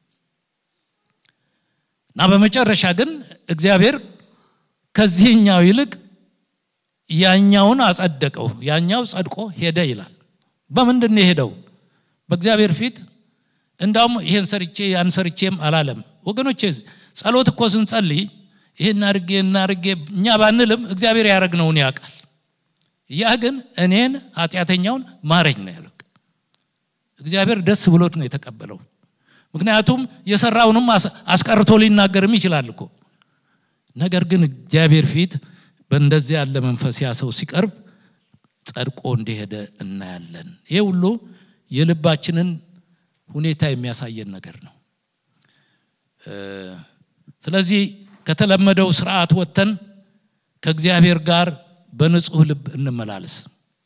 እና በመጨረሻ ግን እግዚአብሔር ከዚህኛው ይልቅ ያኛውን አጸደቀው ያኛው ጸድቆ ሄደ ይላል በመንደነ ሄደው በእግዚአብሔር ፊት እንዳውም ይሄን ሰርቼ ያን ሰርቼም አላለም ወገኖቼ ጸሎት እኮ ስንጸልይ ይሄን አርጌ እና አርጌ እኛ ባንልም እግዚአብሔር ያረግነውን ያውቃል ያ ግን እኔን ኃጢያተኛውን ማረኝ ነው ያለው እግዚአብሔር ደስ ብሎት ነው የተቀበለው ምክንያቱም የሰራውንም አስቀርቶ ሊናገርም ይችላል እኮ ነገር ግን እግዚአብሔር ፊት በእንደዚህ ያለ መንፈስ ያሰው ሲቀርብ ጸድቆ እንደሄደ እናያለን ይሄ ሁሉ የልባችንን ሁኔታ የሚያሳየን ነገር ነው ስለዚህ ከተለመደው ሥርዓት ወጥተን ከእግዚአብሔር ጋር በንጹህ ልብ እንመላለስ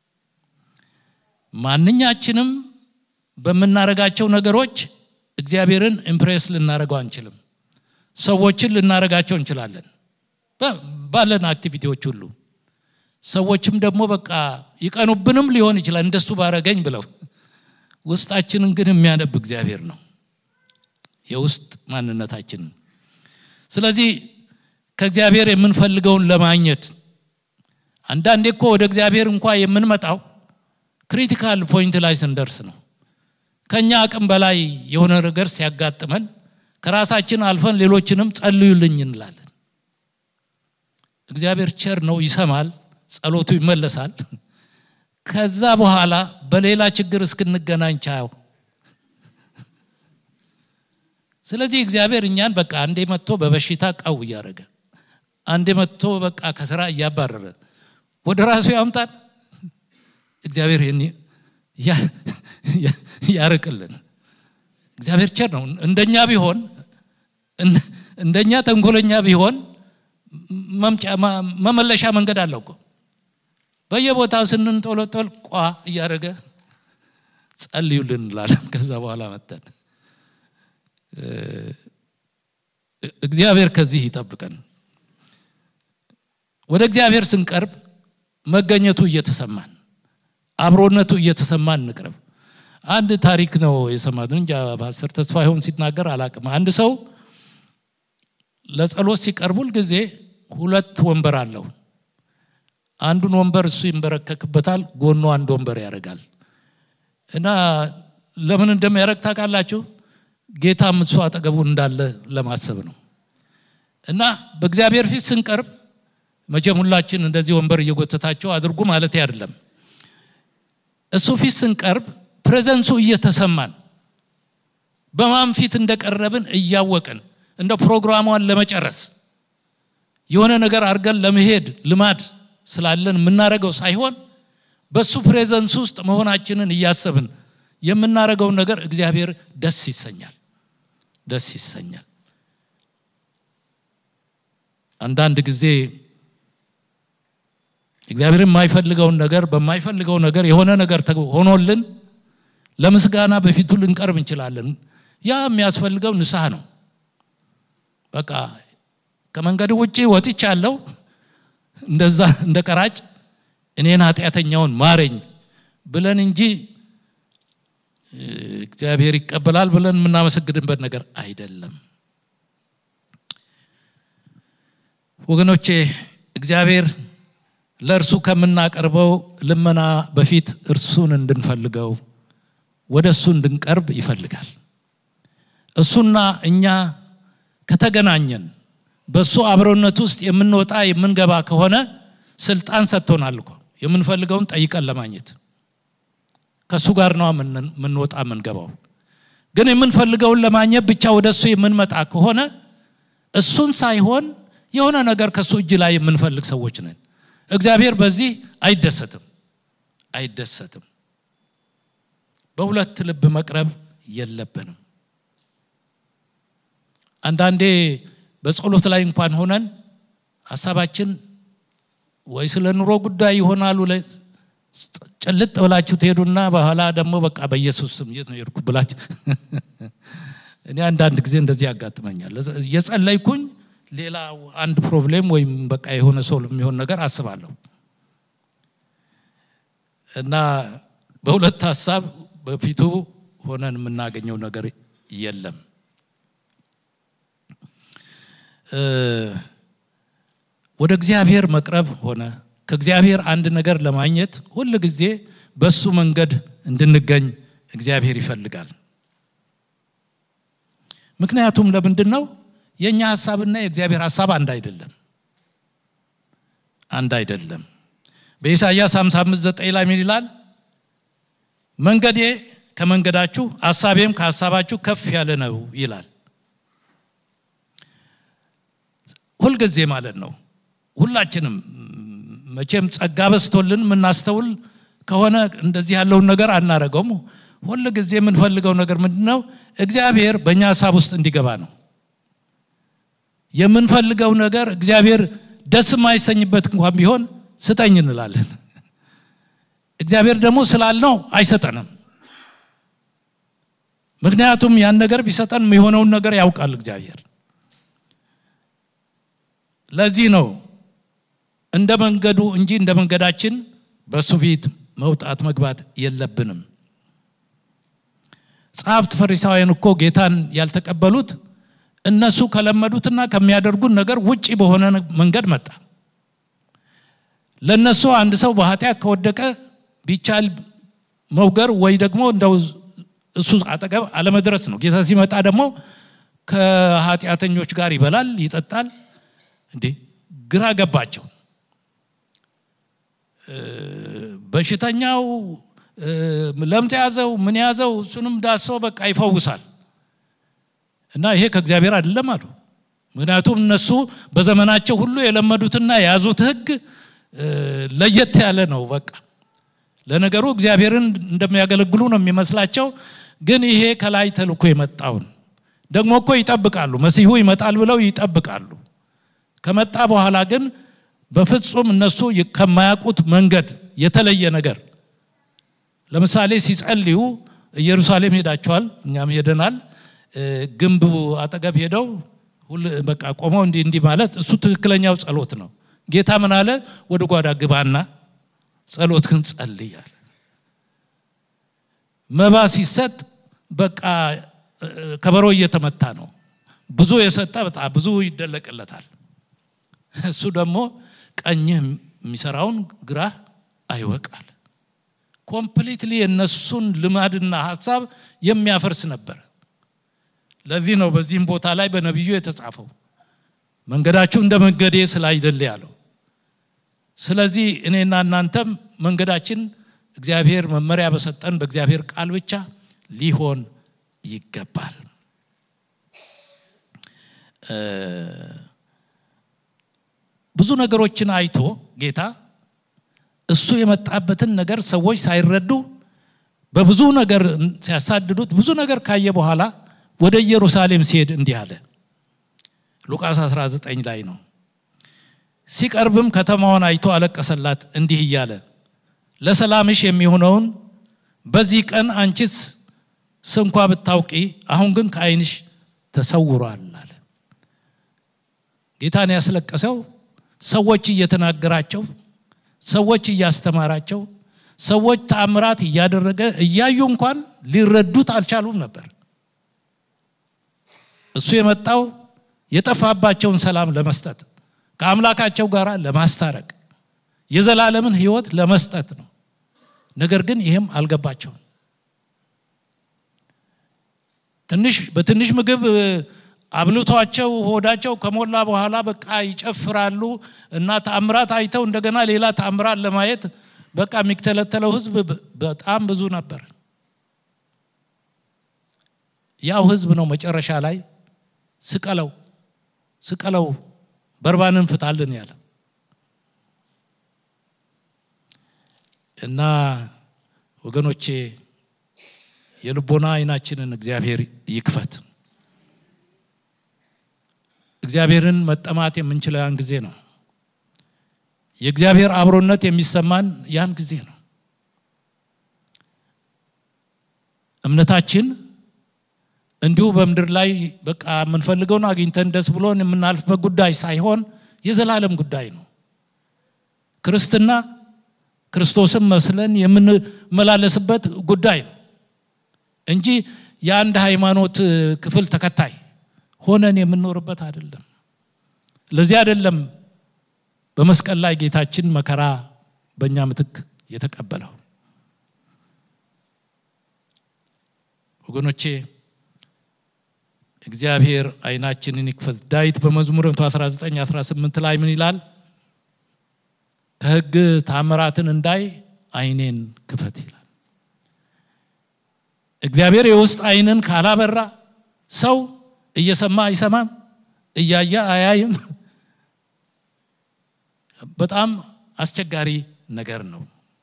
ማንኛችንም በመናረጋቸው ነገሮች እግዚአብሔርን ኢምፕሬስ ልናረጋው አንችልም ሰዎችን ልናረጋቸው እንችላለን ባለን አክቲቪቲዎች ሁሉ ሰዎችም ደግሞ በቃ ይቀኑብንም ሊሆን ይችላል እንደሱ ባረገኝ ብለው ውስጣችንን ግን የሚያነብ እግዚአብሔር ነው የውስጥ ማንነታችን ስለዚህ ከእግዚአብሔር የምንፈልገውን ለማግኘት አንዳንዴ እኮ ወደ እግዚአብሔር እንኳን የምንመጣው ክሪቲካል ፖይንት ላይ ስንደርስ ነው ከኛ አቅም በላይ የሆነ ነገር ሲያጋጥመን ከራሳችን አልፈን ሌሎችንም ጸልዩልኝ እንላለን እግዚአብሔር ቸር ነው ይሰማል ጸሎቱ ይመለሳል ከዛ በኋላ በሌላ ችግር እስክንገናኝ ቻው ስለዚህ እግዚአብሔር እኛን በቃ አንዴ መጥቶ በበሽታ ቃው ያረገ አንዴ መጥቶ በቃ ከሥራ ያባረረ ወደ ራሱ ያምጣን እግዚአብሔር ይሄን ያርቅልን እግዚአብሔር ቸር ነው እንደኛ ቢሆን እንደኛ ተንኮለኛ ቢሆን መምጫ መመለሻ መንገድ አለው እኮ በየቦታው ስንንጦለጦል ቋ ያረገ ጸልዩልን እንላለን ከዛ በኋላ መጣን እግዚአብሔር ከዚህ ይጠብቀን ወደ እግዚአብሔር ስንቀርብ መገኘቱ እየተሰማን አብሮነቱ እየተሰማን እንቅርብ አንድ ታሪክ ነው የሰማነው እንጂ ፓስተር ተስፋዬውን ሲናገር አላቅም አንድ ሰው ለጸሎት ሲቀርቡል ጊዜ ሁለት ወንበር አለው አንዱን ወንበር እሱ ይንበረከክበታል ጎኑ አንድ ወንበር ያረጋል እና ለምን እንደሚያረግ ታውቃላችሁ ጌታም እሱ አጠገቡ እንዳለ ለማሰብ ነው እና በእግዚአብሔር ፊት ስንቀርብ መጀመሪያችን እንደዚህ ወንበር እየጎተታቸው አድርጉ ማለት አይደለም እሱ ፊት ስንቀርብ ፕሬዘንሱ እየተሰማን በማን ፊት እንደቀረብን እያወቅን እንደ ፕሮግራሙን ለመጨረስ የሆነ ነገር አርገን ለመሄድ ልማድ ስላለን ምናረጋው ሳይሆን በሱ ፕሬዘንስ ውስጥ መሆናችንን እያሰብን የምናረጋው ነገር እግዚአብሔር ደስ ይሰኛል ደስ ይሰኛል አንዳንድ ጊዜ እግዚአብሔር የማይፈልገው ነገር በማይፈልገው ነገር የሆነ ነገር ሆኖልን ለምስጋና በፊቱ ልንቀርብ እንችላለን ያ የሚያስፈልገው ንስሐ ነው በቃ ከመንገድ ውጪ ወጥቻለሁ እንደዛ እንደቀራጭ እኔን ኃጢያተኛውን ማረኝ ብለን እንጂ እግዚአብሔር ይቀበላል ብለን ምናመሰግድበት ነገር አይደለም ወገኖቼ እግዚአብሔር ለርሱ ከምናቀርበው ልመና በፊት እርሱን እንድንፈልገው ወደሱ እንድንቀርብ ይፈልጋል እሱና እኛ ከተገናኘን በሱ አብሮነት ውስጥ የምንወጣ የምንገባ ከሆነ ስልጣን ሰጥቶናልኮ የምንፈልገውን ጠይቀን ለማግኘት ከሱ ጋር ነው ምንወጣ ምንገባው ግን የምንፈልገውን ለማግኘት ብቻ ወደሱ የምንመጣ ከሆነ እሱን ሳይሆን የሆነ ነገር ከሱ እጅ ላይ የምንፈልግ ሰዎች ነን እግዚአብሔር በዚህ አይደሰትም አይደሰትም በሁለት ልብ መቅረብ የለብንም አንዳንዴ በጸሎት ላይ እንኳን ሆነን ሐሳባችን ወይ ስለ ኑሮ ጉዳይ ይሆናል ወይ ጨልጥ ብላችሁ ትሄዱና በኋላ ደግሞ በቃ በኢየሱስ ስም የት ነው ይርኩ ብላችሁ እኔ አንዳንድ ጊዜ እንደዚህ ያጋጥመኛል እየጸለይኩኝ ሌላ አንድ ፕሮብሌም ወይም በቃ የሆነ ሶልቭ የሚሆን ነገር አስባለሁ እና በሁለት ሐሳብ በፊቱ ሆነን የምናገኘው ነገር የለም ወደ እግዚአብሔር መቅረብ ሆነ ከእግዚአብሔር አንድ ነገር ለማግኘት ሁሉ ጊዜ በሱ መንገድ እንድንገኝ እግዚአብሔር ይፈልጋል ምክንያቱም ለምንድነው የኛ ሐሳብና የእግዚአብሔር ሐሳብ አንድ አይደለም አንድ አይደለም በኢሳይያስ ሃምሳ አምስት ዘጠኝ ላይ ምን ይላል መንገዴ ከመንገዳችሁ ሐሳቤም ከሐሳባችሁ ከፍ ያለ ነው ይላል ሁሉ ጊዜ ማለት ነው ሁላችንም መቼም ጸጋ በስቶልን ምናስተውል ከሆነ እንደዚህ ያለው ነገር አናረጋውም ሁሉ ጊዜ የምንፈልገው ነገር ምንድነው እግዚአብሔር በእኛ ሐሳብ ውስጥ እንዲገባ ነው የምንፈልገው ነገር እግዚአብሔር ደስ የማይሰኝበት እንኳን ቢሆን ስጠኝ እንላለን እግዚአብሔር ደግሞ ስላልነው አይሰጠንም ምክንያቱም ያን ነገር ቢሰጠን የሚሆነው ነገር ያውቃል እግዚአብሔር ለዚህ ነው እንደ መንገዱ እንጂ እንደ መንገዳችን በሱ ፊት መውጣት መግባት የለብንም ጻፍት ፈሪሳውያን እኮ ጌታን ያልተቀበሉት እነሱ ከለመዱትና ከሚያደርጉት ነገር ውጪ በሆነ መንገድ መጣ ለነሱ አንድ ሰው በኃጢአት ከወደቀ ቢቻል መውገር ወይ ደግሞ እንደው እሱ አጠገብ አለመድረስ ነው ጌታ ሲመጣ ደግሞ ከኃጢአተኞች ጋር ይበላል ይጠጣል እንዴ ግራ ገባቸው በሽተኛው ለምጽ ያዘው ምን ያዘው እሱንም ዳሶ በቃ ይፈውሳል እና ይሄ ከእግዚአብሔር አይደለም አሉ ምክንያቱም እነሱ በዘመናቸው ሁሉ የለመዱትና ያዙት ህግ ለየት ያለ ነው በቃ ለነገሩ እግዚአብሔርን እንደሚያገለግሉ ነው የሚመስላቸው ግን ይሄ ከላይ ተልኮ የመጣው ደግሞ እኮ ይጠብቃሉ መሲሁ ይመጣል ብለው ይጠብቃሉ ከመጣ በኋላ ግን በፍጹም እነሱ ከማያውቁት መንገድ የተለየ ነገር ለምሳሌ ሲጸልዩ ኢየሩሳሌም ሄዳቸዋል እኛም ሄደናል ግንቡ አጠገብ ሄደው ሁሉ በቃ ቆመው እንዲ እንዲ ማለት እሱ ትክክለኛው ጸሎት ነው ጌታ ምን አለ ወደ ጓዳ ግባና ጸሎትክን ጸልይ አለ መባ ሲሰጥ በቃ ከበሮ እየተመታ ነው ብዙ የሰጠ በጣም ብዙ ይደለቅለታል እሱ ደግሞ ቀኝህ የሚሰራውን ግራ አይወቃል ኮምፕሊትሊ እነሱን ልማድና ሐሳብ የሚያፈርስ ነበር ለዚህ ነው በዚህም ቦታ ላይ በነብዩ የተጻፈው መንገዳችሁ እንደ መንገዴ ስላይደለ ያለው ስለዚህ እኔና እናንተም መንገዳችን እግዚአብሔር መመሪያ በሰጠን በእግዚአብሔር ቃል ብቻ ሊሆን ይገባል። ብዙ ነገሮችን አይቶ ጌታ እሱ የመጣበትን ነገር ሰዎች ሳይረዱ በብዙ ነገር ሲያሳድዱት ብዙ ነገር ካየ በኋላ ወደ ኢየሩሳሌም ሲሄድ እንዲህ አለ። ሉቃስ አስራ ዘጠኝ ላይ ነው። ሲቀርብም ከተማውን አይቶ አለቀሰላት እንዲህ እያለ ለሰላምሽ የሚሆነውን በዚህ ቀን አንቺስ ስንኳ ብታውቂ አሁን ግን ከዓይንሽ ተሰውሯል አለ። ጌታን ያስለቀሰው ሰዎች እየተናገራቸው ሰዎች እያስተማራቸው ሰዎች ተአምራት እያደረገ እያዩ እንኳን ሊረዱት አልቻሉም ነበር። እሱ የመጣው የጠፋባቸውን ሰላም ለመስጠት ከአምላካቸው ጋር ለማስታረቅ የዘላለምን ሕይወት ለመስጠት ነው። ነገር ግን ይሄም አልገባቸውም። ትንሽ በትንሽ ምግብ አብልቷቸው ሆዳቸው ከሞላ በኋላ በቃ ይጨፍራሉ እና ተአምራት አይተው እንደገና ሌላ ተአምራት ለማየት በቃ የሚከተለው ሕዝብ በጣም ብዙ ነበር። ያው ሕዝብ ነው መጨረሻ ላይ ስቀለው ስቀለው በርባንን ፍታልን ያለ እና ወገኖቼ የልቦና አይናችንን እግዚአብሔር ይክፈት። እግዚአብሔርን መጠማት የምንችለው ያን ጊዜ ነው። የእግዚአብሔር አብሮነት የሚሰማን ያን ጊዜ ነው። እምነታችን እንዲሁ በመድር ላይ በቃ የምንፈልገውን አግኝተን ደስ ብሎን የምናልፍበት ጉዳይ ሳይሆን የዘላለም ጉዳይ ነው። ክርስትና ክርስቶስን መስለን የምንመላለስበት ጉዳይ ነው እንጂ የአንድ ሃይማኖት ክፍል ተከታይ ሆነን የምንኖርበት አይደለም። ለዚህ አይደለም በመስቀል ላይ ጌታችን መከራ በእኛ ምትክ የተቀበለው። ወገኖቼ እግዚአብሔር አይናችንን ይክፈት። ዳዊት በመዝሙር መቶ አስራ ዘጠኝ አስራ ስምንት ላይ ምን ይላል? ከሕግ ተአምራትን እንዳይ አይኔን ክፈት ይላል። እግዚአብሔር የውስጥ አይንን ካላበራ ሰው እየሰማ አይሰማም፣ እያየ አያይም። በጣም አስቸጋሪ ነገር ነው።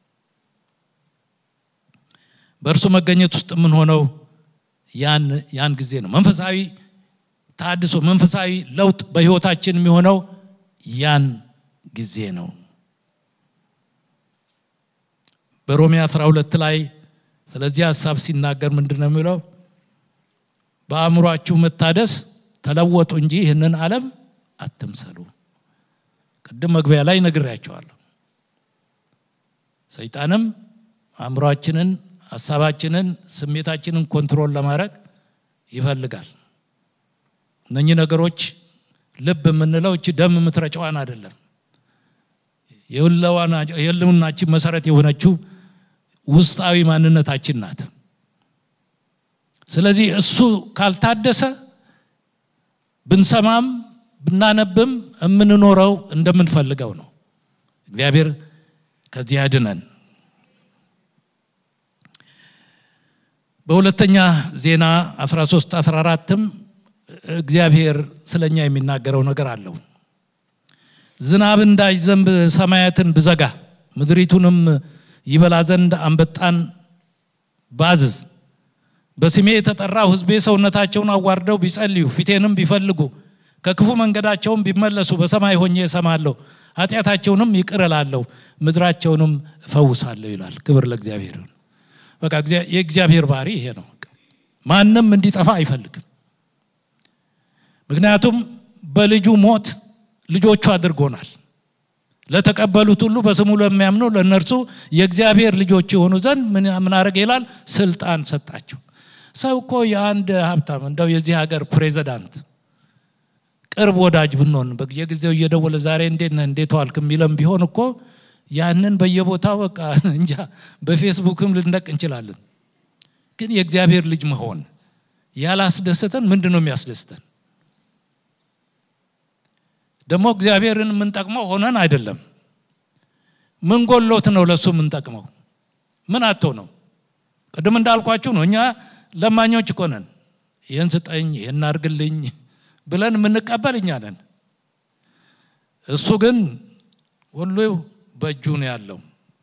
በእርሱ መገኘት ውስጥ ምን ሆነው ያን ያን ጊዜ ነው መንፈሳዊ ታድሶ መንፈሳዊ ለውጥ በህይወታችን የሚሆነው ያን ጊዜ ነው። በሮሜ አስራ ሁለት ላይ ስለዚህ ሐሳብ ሲናገር ምንድነው የሚለው? በአእምሮአችሁ መታደስ ተለወጡ እንጂ ይህንን ዓለም አትምሰሉ። ቅድም መግቢያ ላይ ነግሬያቸዋለሁ። ሰይጣንም አእምሮአችንን ሐሳባችንን ስሜታችንን ኮንትሮል ለማድረግ ይፈልጋል። እነኚህ ነገሮች ልብ የምንለው እቺ ደም ምትረጫዋን አይደለም። የሁላዋና የልሙናችን መሰረት የሆነችው ውስጣዊ ማንነታችን ናት። ስለዚህ እሱ ካልታደሰ ብንሰማም ብናነብም የምንኖረው እንደምንፈልገው ነው። እግዚአብሔር ከዚህ ያድነን። በሁለተኛ ዜና አስራ ሶስት አስራ አራትም እግዚአብሔር ስለኛ የሚናገረው ነገር አለው። ዝናብ እንዳይዘንብ ሰማያትን ብዘጋ ምድሪቱንም ይበላ ዘንድ አንበጣን ባዝዝ በስሜ የተጠራው ሕዝቤ ሰውነታቸውን አዋርደው ቢጸልዩ ፊቴንም ቢፈልጉ ከክፉ መንገዳቸውም ቢመለሱ በሰማይ ሆኜ እሰማለሁ ኃጢአታቸውንም ይቅር እላለሁ ምድራቸውንም እፈውሳለሁ ይላል። ክብር ለእግዚአብሔር። በቃ የእግዚአብሔር ባህሪ ይሄ ነው። ማንንም እንዲጠፋ አይፈልግም። ምክንያቱም በልጁ ሞት ልጆቹ አድርጎናል። ለተቀበሉት ሁሉ በስሙ ለሚያምኑ ለነርሱ የእግዚአብሔር ልጆች የሆኑ ዘንድ ምን አረገ ይላል? ስልጣን ሰጣቸው። ሰው እኮ የአንድ ሀብታም እንደው የዚህ ሀገር ፕሬዝዳንት ቅርብ ወዳጅ ብንሆን በየጊዜው እየደወለ ዛሬ እንዴት ነህ እንዴት ዋልክ የሚለም ቢሆን እኮ ያንን በየቦታው በቃ እንጃ በፌስቡክም ልንደቅ እንችላለን። ግን የእግዚአብሔር ልጅ መሆን ያላስደሰተን ምንድነው የሚያስደስተን? ደግሞ እግዚአብሔርን ምን ጠቅመው ሆነን አይደለም። ምን ጎሎት ነው ለሱ ምን ጠቅመው? ምን አጥቶ ነው? ቀደም እንዳልኳችሁ ነው። እኛ ለማኞች እኮ ነን። ይሄን ስጠኝ ይሄን አርግልኝ ብለን ምንቀበል እኛ ነን። እሱ ግን ሁሉ በእጁ ነው ያለው።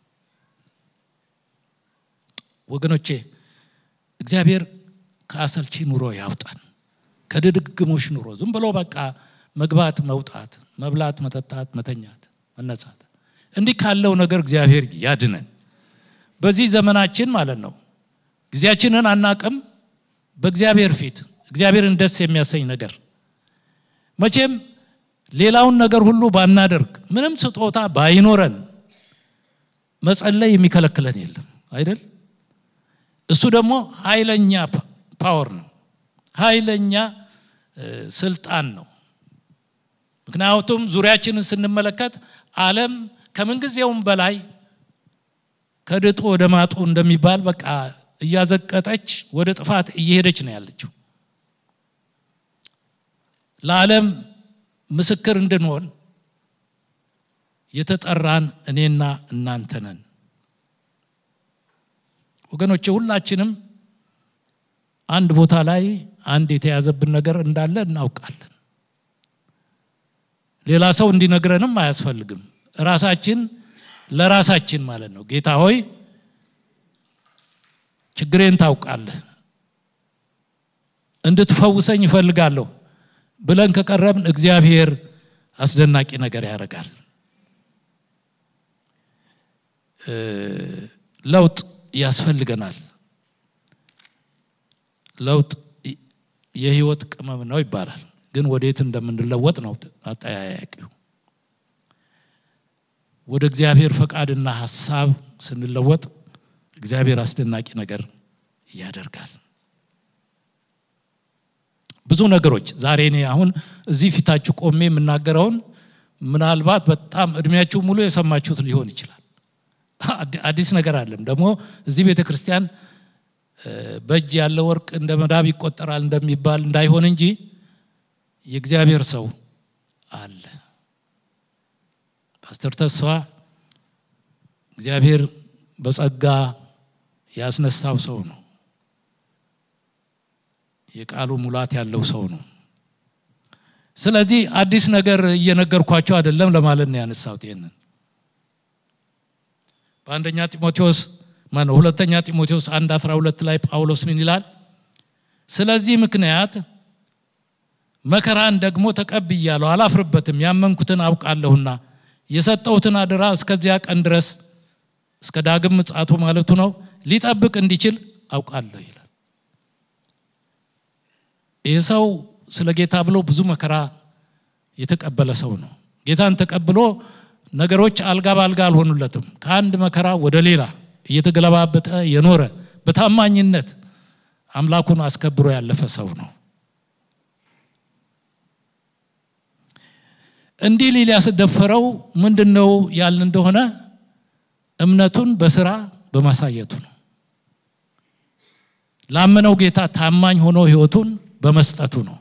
ወገኖቼ እግዚአብሔር ከአሰልቺ ኑሮ ያውጣን፣ ከድግግሞሽ ኑሮ ዝም ብሎ በቃ መግባት መውጣት፣ መብላት መጠጣት፣ መተኛት መነሳት እንዲህ ካለው ነገር እግዚአብሔር ያድነን። በዚህ ዘመናችን ማለት ነው ጊዜያችንን አናቀም። በእግዚአብሔር ፊት እግዚአብሔርን ደስ የሚያሰኝ ነገር መቼም ሌላውን ነገር ሁሉ ባናደርግ ምንም ስጦታ ባይኖረን መጸለይ የሚከለክለን የለም አይደል? እሱ ደግሞ ኃይለኛ ፓወር ነው፣ ኃይለኛ ስልጣን ነው። ምክንያቱም ዙሪያችንን ስንመለከት ዓለም ከምንጊዜውም በላይ ከድጡ ወደ ማጡ እንደሚባል በቃ እያዘቀጠች ወደ ጥፋት እየሄደች ነው ያለችው። ለዓለም ምስክር እንድንሆን የተጠራን እኔና እናንተ ነን። ወገኖቼ ሁላችንም አንድ ቦታ ላይ አንድ የተያዘብን ነገር እንዳለ እናውቃለን። ሌላ ሰው እንዲነግረንም አያስፈልግም። ራሳችን ለራሳችን ማለት ነው ጌታ ሆይ ችግሬን ታውቃለህ እንድትፈውሰኝ እፈልጋለሁ ብለን ከቀረብን እግዚአብሔር አስደናቂ ነገር ያደርጋል። ለውጥ ያስፈልገናል። ለውጥ የህይወት ቅመም ነው ይባላል። ግን ወዴት እንደምንለወጥ ነው አጠያያቂው። ወደ እግዚአብሔር ፈቃድና ሐሳብ ስንለወጥ እግዚአብሔር አስደናቂ ነገር ያደርጋል። ብዙ ነገሮች ዛሬ እኔ አሁን እዚህ ፊታችሁ ቆሜ የምናገረውን ምናልባት በጣም እድሜያችሁ ሙሉ የሰማችሁት ሊሆን ይችላል። አዲስ ነገር አይደለም። ደግሞ እዚህ ቤተክርስቲያን በእጅ ያለ ወርቅ እንደ መዳብ ይቆጠራል እንደሚባል እንዳይሆን እንጂ የእግዚአብሔር ሰው አለ። ፓስተር ተስፋ እግዚአብሔር በጸጋ ያስነሳው ሰው ነው። የቃሉ ሙላት ያለው ሰው ነው። ስለዚህ አዲስ ነገር እየነገርኳችሁ አይደለም ለማለት ነው ያነሳሁት ይሄንን። በአንደኛ ጢሞቴዎስ ማን ሁለተኛ ጢሞቴዎስ አንድ አስራ ሁለት ላይ ጳውሎስ ምን ይላል? ስለዚህ ምክንያት መከራን ደግሞ ተቀብያለሁ አላፍርበትም፣ ያመንኩትን አውቃለሁና የሰጠሁትን አደራ እስከዚያ ቀን ድረስ እስከ ዳግም ምጽአቱ ማለቱ ነው ሊጠብቅ እንዲችል አውቃለሁ ይላል። ይህ ሰው ስለ ጌታ ብሎ ብዙ መከራ የተቀበለ ሰው ነው። ጌታን ተቀብሎ ነገሮች አልጋ ባልጋ አልሆኑለትም። ከአንድ መከራ ወደ ሌላ እየተገለባበጠ የኖረ በታማኝነት አምላኩን አስከብሮ ያለፈ ሰው ነው። እንዲህ ሊል ያስደፈረው ምንድነው ያልን እንደሆነ እምነቱን በስራ በማሳየቱ ነው። ላመነው ጌታ ታማኝ ሆኖ ህይወቱን በመስጠቱ ነው።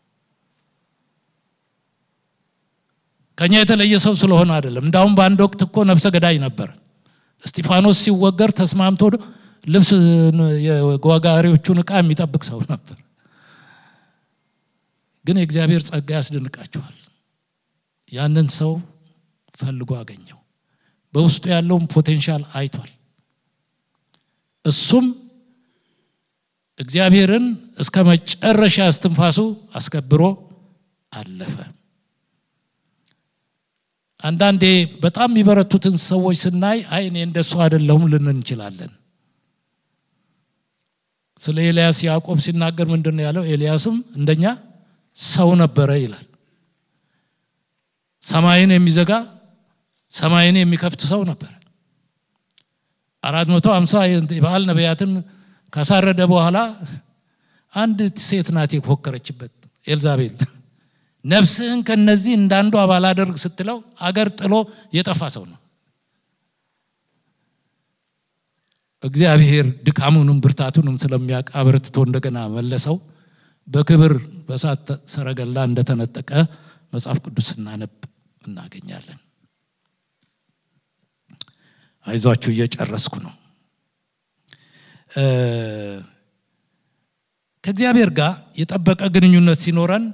ከኛ የተለየ ሰው ስለሆነ አይደለም። እንዳውም በአንድ ወቅት እኮ ነፍሰ ገዳይ ነበር። እስጢፋኖስ ሲወገር ተስማምቶ ልብስ የጓጋሪዎቹን ዕቃ የሚጠብቅ ሰው ነበር። ግን የእግዚአብሔር ጸጋ ያስደንቃቸዋል። ያንን ሰው ፈልጎ አገኘው። በውስጡ ያለውን ፖቴንሻል አይቷል። እሱም እግዚአብሔርን እስከ መጨረሻ እስትንፋሱ አስከብሮ አለፈ። አንዳንዴ በጣም የሚበረቱትን ሰዎች ስናይ አይ እኔ እንደሱ አይደለሁም ልንን እንችላለን። ስለ ኤልያስ ያዕቆብ ሲናገር ምንድነው ያለው? ኤልያስም እንደኛ ሰው ነበረ ይላል። ሰማይን የሚዘጋ ሰማይን የሚከፍት ሰው ነበር። አራት መቶ ሃምሳ የበዓል ነቢያትን ካሳረደ በኋላ አንድ ሴት ናት የፎከረችበት ኤልዛቤል። ነፍስህን ከነዚህ እንዳንዱ አባል አድርግ ስትለው አገር ጥሎ የጠፋ ሰው ነው። እግዚአብሔር ድካሙንም ብርታቱንም ስለሚያውቅ አበርትቶ እንደገና መለሰው። በክብር በሳት ሰረገላ እንደተነጠቀ መጽሐፍ ቅዱስ እናነብ እናገኛለን። አይዟችሁ እየጨረስኩ ነው። ከእግዚአብሔር ጋር የጠበቀ ግንኙነት ሲኖረን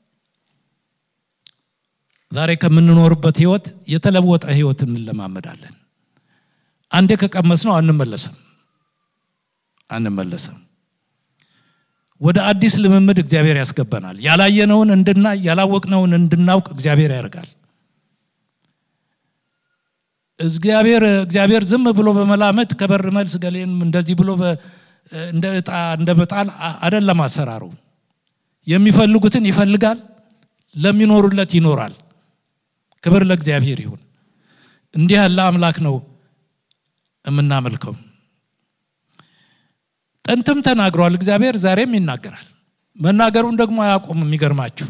ዛሬ ከምንኖርበት ህይወት የተለወጠ ህይወት እንለማመዳለን አንዴ ከቀመስነው አንመለስም አንመለስም ወደ አዲስ ልምምድ እግዚአብሔር ያስገባናል ያላየነውን እንድናይ ያላወቅነውን እንድናውቅ እግዚአብሔር ያደርጋል እግዚአብሔር እግዚአብሔር ዝም ብሎ በመላመት ከበር መልስ ገሌን እንደዚህ ብሎ እንደ ዕጣ እንደ በጣል አይደለም አሰራሩ የሚፈልጉትን ይፈልጋል ለሚኖሩለት ይኖራል ክብር ለእግዚአብሔር ይሁን እንዲህ ያለ አምላክ ነው እምናመልከው ጥንትም ተናግሯል እግዚአብሔር ዛሬም ይናገራል መናገሩን ደግሞ አያቆምም የሚገርማችሁ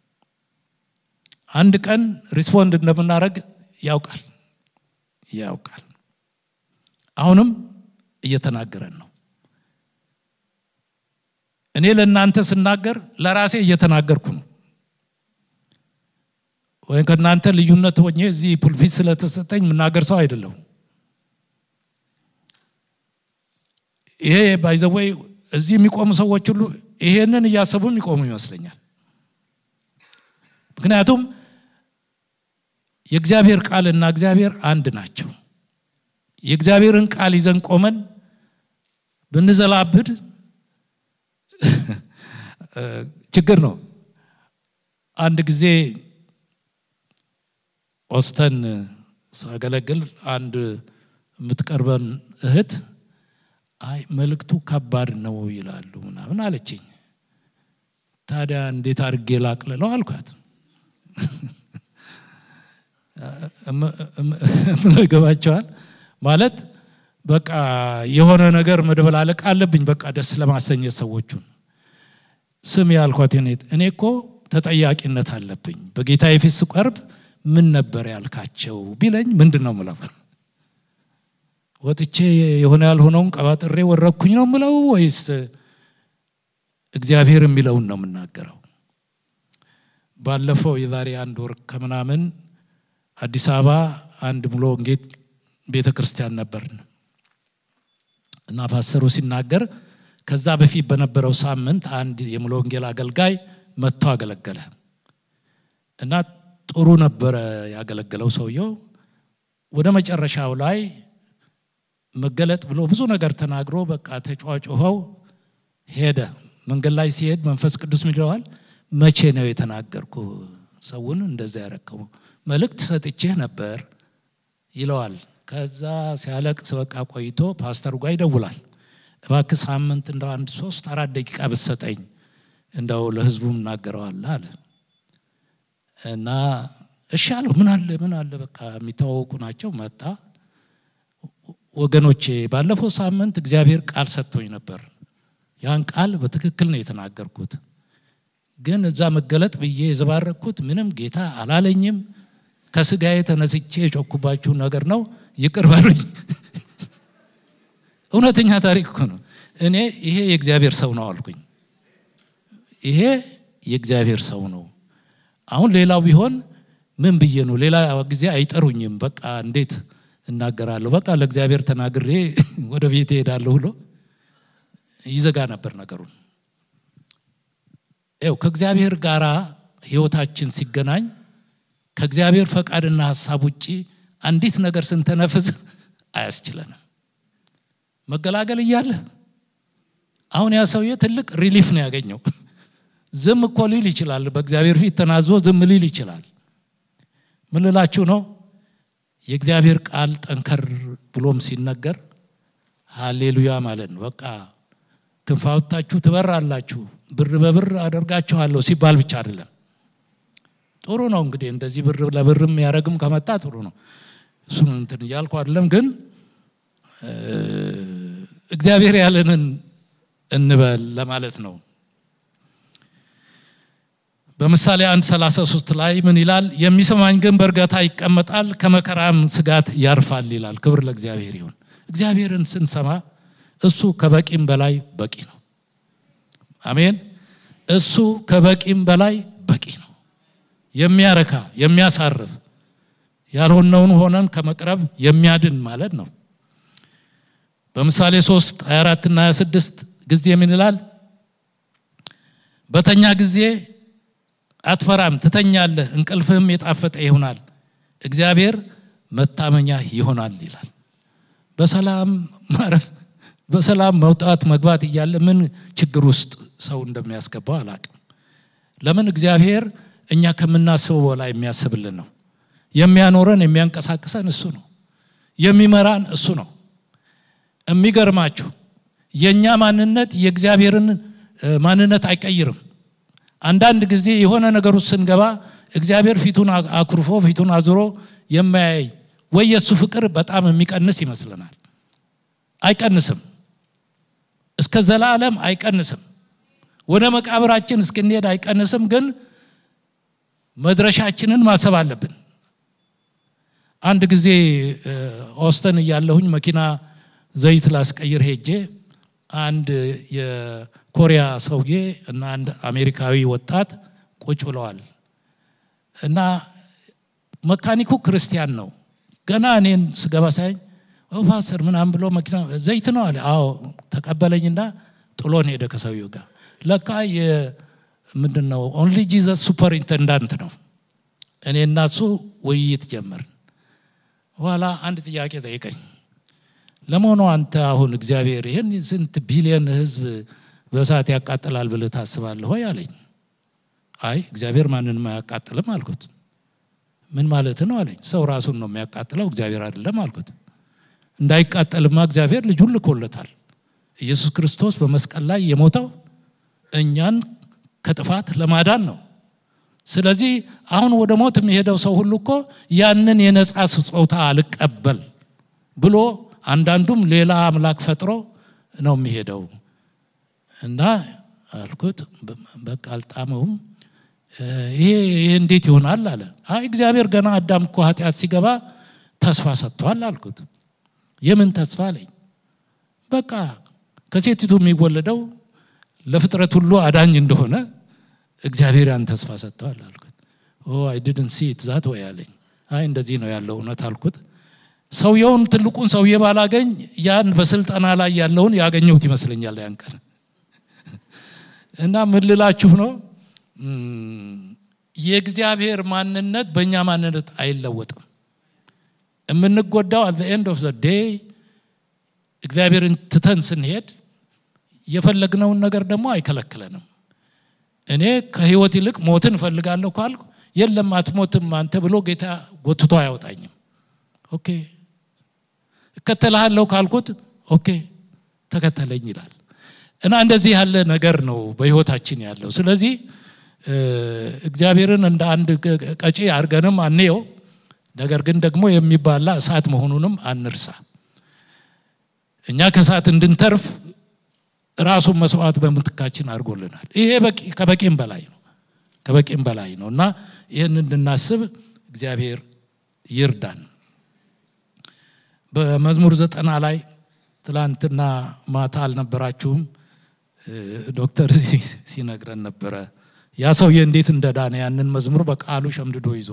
አንድ ቀን ሪስፖንድ እንደምናረግ ያውቃል ያውቃል አሁንም እየተናገረን ነው እኔ ለእናንተ ስናገር ለራሴ እየተናገርኩ ነው ወይ ከናንተ ልዩነት ሆኜ እዚህ ፑልፒት ስለተሰጠኝ መናገር ሰው አይደለም ይሄ ባይ ዘ ዌይ እዚህ የሚቆሙ ሰዎች ሁሉ ይሄንን ያሰቡ የሚቆሙ ይመስለኛል ምክንያቱም የእግዚአብሔር ቃልና እግዚአብሔር አንድ ናቸው የእግዚአብሔርን ቃል ይዘን ቆመን ብንዘላብድ ችግር ነው አንድ ጊዜ ኦስተን ሳገለግል አንድ ምትቀርበን እህት አይ መልክቱ ከባድ ነው ይላሉ ምናምን አለችኝ ታዲያ እንዴት አድርጌ ላቅልለው አልኳት ምን ገባቻል ማለት በቃ የሆነ ነገር መደበላለቅ አለብኝ በቃ ደስ ለማሰኘት ሰዎቹን ስም ያልኳት እኔኮ ተጠያቂነት አለብኝ በጌታ የፊት ስቀርብ ምን ነበር ያልካቸው ቢለኝ ምንድነው ምለው ወጥቼ የሆነ ያልሆነውን ቀባጥሬ ወረኩኝ ነው ምለው ወይስ እግዚአብሔር የሚለውን ነው የምናገረው ባለፈው የዛሬ አንድ ወር ከምናምን አዲስ አበባ አንድ ሙሉ ወንጌል ቤተክርስቲያን ነበርን እና ፓስተሩ ሲናገር ከዛ በፊት በነበረው ሳምንት አንድ የሙሉ ወንጌል አገልጋይ መጥቶ አገለገለ እና ጥሩ ነበር ያገለገለው ሰውየው ወደ መጨረሻው ላይ መገለጥ ብሎ ብዙ ነገር ተናግሮ በቃ ተጫዋጭው ሄደ መንገድ ላይ ሲሄድ መንፈስ ቅዱስ ይለዋል መቼ ነው የተናገርኩ ሰውን እንደዛ ያረከው መልእክት ሰጥቼ ነበር ይለዋል ከዛ ሲያለቅስ በቃ ቆይቶ ፓስተሩ ጋር ይደውላል እባክህ ሳምንት እንደው አንድ ሶስት አራት ደቂቃ ብትሰጠኝ እንደው ለህዝቡም እናገረዋል አለ እና እሺ አለው ምን አለ ምን አለ በቃ የሚታወቁ ናቸው መጣ ወገኖቼ ባለፈው ሳምንት እግዚአብሔር ቃል ሰጥቶኝ ነበር ያን ቃል በትክክል ነው የተናገርኩት ግን እዛ መገለጥ ብዬ ዘባረኩት ምንም ጌታ አላለኝም ከስጋዬ ተነስቼ ጮኩባችሁ ነገር ነው ይቅር በሉኝ እውነተኛ ታሪክ ነው እኔ ይሄ የእግዚአብሔር ሰው ነው አልኩኝ ይሄ የእግዚአብሔር ሰው ነው አሁን ሌላው ቢሆን ምን ብዬ ነው ሌላ ጊዜ አይጠሩኝም በቃ እንዴት እናገራለሁ በቃ ለእግዚአብሔር ተናግሬ ወደ ቤቴ ሄዳለሁ ብሎ ይዘጋ ነበር ነገሩን ኤው ከእግዚአብሔር ጋራ ህይወታችን ሲገናኝ ከእግዚአብሔር ፈቃድና ሐሳብ ውጪ አንዲት ነገር ስንተነፍስ አያስችለንም መገላገል ይያለ አሁን ያ ሰውዬ ትልቅ ሪሊፍ ነው ያገኘው ዝም እኮ ሊል ይችላል በእግዚአብሔር ፊት ተናዞ ዝም ሊል ይችላል ምን ልላችሁ ነው የእግዚአብሔር ቃል ጠንከር ብሎም ሲነገር ሃሌሉያ ማለት ነው በቃ ክንፋውታችሁ ትበራላችሁ ብር በብር አደርጋችኋለሁ ሲባል ብቻ አይደለም ጥሩ ነው እንግዲህ እንደዚህ ብር ለብርም ያረግም ከመጣ ጥሩ ነው እሱን እንትን ያልኩ አይደለም ግን እግዚአብሔር ያለንን እንበል ለማለት ነው በምሳሌ አንድ ሰላሳ ሶስት ላይ ምን ይላል የሚሰማኝ ግን በርጋታ ይቀመጣል ከመከራም ስጋት ያርፋል ይላል ክብር ለእግዚአብሔር ይሁን እግዚአብሔርን ስንሰማ እሱ ከበቂም በላይ በቂ ነው አሜን እሱ ከበቂም በላይ በቂ ነው የሚያረካ የሚያሳርፍ يا ያልሆነውን ሆነን ከመቅረብ የሚያድን ማለት ነው በምሳሌ ሶስት ሃያ አራት እና ሃያ ስድስት ጊዜ ምን ይላል? በተኛ ጊዜ አትፈራም ትተኛለህ እንቅልፍህም የጣፈጠ ይሆናል እግዚአብሔር መታመኛ ይሆናል ይላል። በሰላም ማረፍ በሰላም መውጣት መግባት ይያለ ምን ችግር ውስጥ ሰው እንደሚያስገባው አላቅም። ለምን እግዚአብሔር እኛ ከምናስበው በላይ የሚያስብልን ነው። የሚያኖረን የሚያንቀሳቅሰን እሱ ነው። የሚመራን እሱ ነው። የሚገርማችሁ የኛ ማንነት የእግዚአብሔርን ማንነት አይቀይርም። አንዳንድ ጊዜ የሆነ ነገር ውስጥ ስንገባ እግዚአብሔር ፊቱን አኩርፎ ፊቱን አዙሮ የማያይ ወይ የሱ ፍቅር በጣም የሚቀንስ ይመስልናል። አይቀንስም። እስከ ዘላለም አይቀንስም። ወደ መቃብራችን እስክንሄድ አይቀንስም። ግን መድረሻችንን ማሰብ አለብን። አንድ ጊዜ ኦስተን ያለሁኝ መኪና ዘይት ላስቀይር ሄጄ አንድ የኮሪያ ሰውዬ እና አንድ አሜሪካዊ ወጣት ቁጭ ብለዋል እና መካኒኩ ክርስቲያን ነው። ገና እኔን ስገባ ሳይኝ ኦፋሰር ምናምን ብሎ መኪና ዘይት ነው አለ። አዎ ተቀበለኝና ጥሎን ሄደ ከሰውየው ጋር። ለካ የምንድነው ኦንሊ ጂሰስ ሱፐርኢንተንዳንት ነው። እኔና እሱ ውይይት ጀመርን። ኋላ አንድ ጥያቄ ጠይቀኝ። ለመሆኑ አንተ አሁን እግዚአብሔር ይሄን ስንት ቢሊዮን ህዝብ በሳት ያቃጥላል ብለህ ታስባለህ ወይ አለኝ። አይ እግዚአብሔር ማንንም አያቃጥልም አልኩት። ምን ማለት ነው አለኝ። ሰው ራሱን ነው የሚያቃጥለው እግዚአብሔር አይደለም አልኩት። እንዳይቃጠልማ እግዚአብሔር ልጁን ልኮለታል። ኢየሱስ ክርስቶስ በመስቀል ላይ የሞተው እኛን ከጥፋት ለማዳን ነው። ስለዚህ አሁን ወደ ሞት የሚሄደው ሰው ሁሉ እኮ ያንን የነጻ ስጦታ አልቀበል ብሎ አንዳንዱም ሌላ አምላክ ፈጥሮ ነው የሚሄደው እና አልኩት። በቃ አልጣመውም። ይሄ ይሄ እንዴት ይሆናል አለ። አይ እግዚአብሔር ገና አዳም እኮ ኃጢአት ሲገባ ተስፋ ሰጥቷል አልኩት። የምን ተስፋ አለኝ። በቃ ከሴቲቱ የሚወለደው ለፍጥረት ሁሉ አዳኝ እንደሆነ እግዚአብሔር ያን ተስፋ ሰጥቷል አልኩት። ኦ አይ ዲድንት ሲ ኢት ዛት ወይ አለኝ። አይ እንደዚህ ነው ያለው እውነት አልኩት። ሰውየውን ትልቁን ሰውዬ ባላገኝ ያን በስልጣና ላይ ያለውን ያገኘሁት ይመስለኛል ያን ቀን። እና ምን ልላችሁ ነው የእግዚአብሔር ማንነት በእኛ ማንነት አይለወጥም። የምንጎዳው at the end of the day እግዚአብሔርን ትተን ስንሄድ የፈለግነውን ነገር ደግሞ አይከለክለንም። እኔ ከህይወት ይልቅ ሞትን ፈልጋለሁ ካልኩ የለም አትሞትም አንተ ብሎ ጌታ ጎትቶ አያወጣኝም። ኦኬ እከተልሃለሁ ካልኩት ኦኬ ተከተለኝ ይላል። እና እንደዚህ ያለ ነገር ነው በህይወታችን ያለው። ስለዚህ እግዚአብሔርን እንደ አንድ ቀጪ አርገንም አንየው፣ ነገር ግን ደግሞ የሚባላ እሳት መሆኑንም አንርሳ። እኛ ከእሳት እንድንተርፍ ራሱን መስዋዕት በመትካችን አድርጎልናል። ይሄ በቂ ከበቂም በላይ ነው ከበቂም በላይ ነውና ይሄን እንድናስብ እግዚአብሔር ይርዳን። በመዝሙር ዘጠና ላይ ትላንትና ማታ አልነበራችሁም? ዶክተር ሲነግረን ነበረ ያ ሰውዬ እንዴት እንደዳነ ያንን መዝሙር በቃሉ ሸምድዶ ይዞ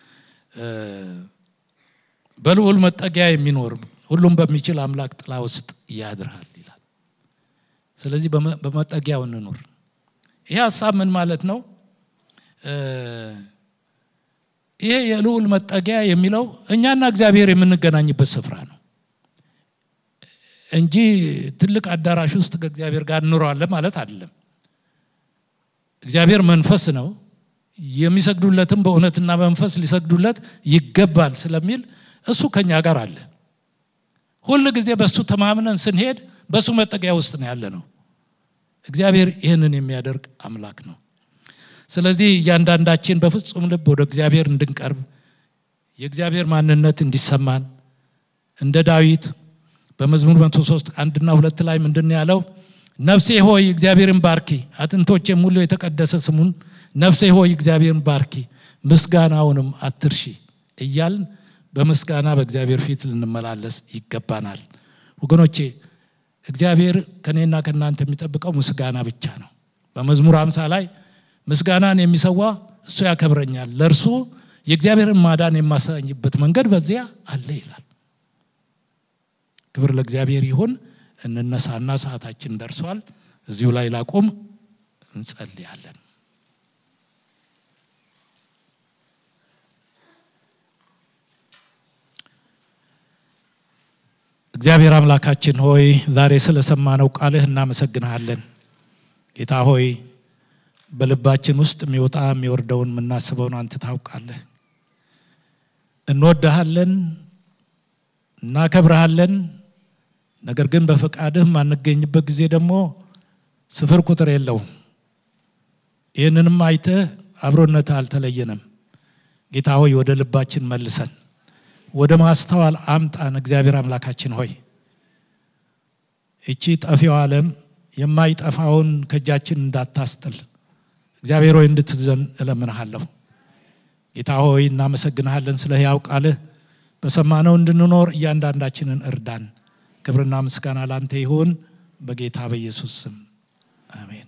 በልዑል መጠጊያ የሚኖር ሁሉም በሚችል አምላክ ጥላ ውስጥ ያድራል ይላል። ስለዚህ በመጠጊያው እንኖር። ይሄ ሐሳብ ምን ማለት ነው? ይሄ የልዑል መጠጊያ የሚለው እኛና እግዚአብሔር የምንገናኝበት ስፍራ ነው እንጂ ትልቅ አዳራሽ ውስጥ ከእግዚአብሔር ጋር እንኖራለን ማለት አይደለም። እግዚአብሔር መንፈስ ነው፣ የሚሰግዱለትም በእውነትና በመንፈስ ሊሰግዱለት ይገባል ስለሚል እሱ ከኛ ጋር አለ። ሁሉ ጊዜ በሱ ተማምነን ስንሄድ በሱ መጠጊያ ውስጥ ነው ያለነው። እግዚአብሔር ይሄንን የሚያደርግ አምላክ ነው። ስለዚህ እያንዳንዳችን በፍጹም ልብ ወደ እግዚአብሔር እንድንቀርብ የእግዚአብሔር ማንነት እንዲሰማን እንደ ዳዊት በመዝሙር መቶ ሶስት አንድ እና ሁለት ላይ ምንድነው ያለው? ነፍሴ ሆይ እግዚአብሔርን ባርኪ፣ አጥንቶቼም ሁሉ የተቀደሰ ስሙን ነፍሴ ሆይ እግዚአብሔርን ባርኪ፣ ምስጋናውንም አትርሺ እያልን በምስጋና በእግዚአብሔር ፊት ልንመላለስ ይገባናል። ወገኖቼ እግዚአብሔር ከኔና ከናንተ የሚጠብቀው ምስጋና ብቻ ነው። በመዝሙር ሃምሳ ላይ ምስጋናን የሚሰዋ እሱ ያከብረኛል፣ ለርሱ የእግዚአብሔርን ማዳን የማሳኝበት መንገድ በዚያ አለ ይላል። ክብር ለእግዚአብሔር ይሁን። እንነሳና ሰዓታችን ደርሷል እዚሁ ላይ ላቆም እንጸልያለን እግዚአብሔር አምላካችን ሆይ ዛሬ ስለሰማነው ቃልህ እናመሰግናለን ጌታ ሆይ በልባችን ውስጥ የሚወጣ የሚወርደውን ምናስበውን አንተ ታውቃለህ እንወድሃለን እናከብርሃለን ነገር ግን በፈቃድህ ማንገኝበት ጊዜ ደግሞ ስፍር ቁጥር የለው ይሄንንም አይተ አብሮነት አልተለየንም ጌታ ሆይ ወደ ልባችን መልሰን ወደ ማስተዋል አምጣን እግዚአብሔር አምላካችን ሆይ እቺ ጠፊው ዓለም የማይጠፋውን ከጃችን እንዳታስጥል እግዚአብሔር ሆይ እንድትዘን እለምንሃለሁ ጌታ ሆይ እናመሰግንሃለን ስለ ሕያው ቃልህ በሰማነው እንድንኖር እያንዳንዳችንን እርዳን ክብርና ምስጋና ላንተ ይሁን በጌታ በኢየሱስ ስም አሜን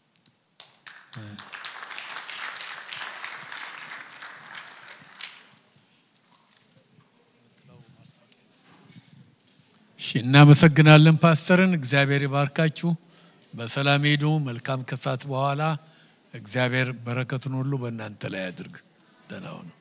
እናመሰግናለን ፓስተርን እግዚአብሔር ይባርካችሁ በሰላም ሄዱ መልካም ከሳት በኋላ እግዚአብሔር በረከቱን ሁሉ በእናንተ ላይ ያድርግ ደህና ሁኑ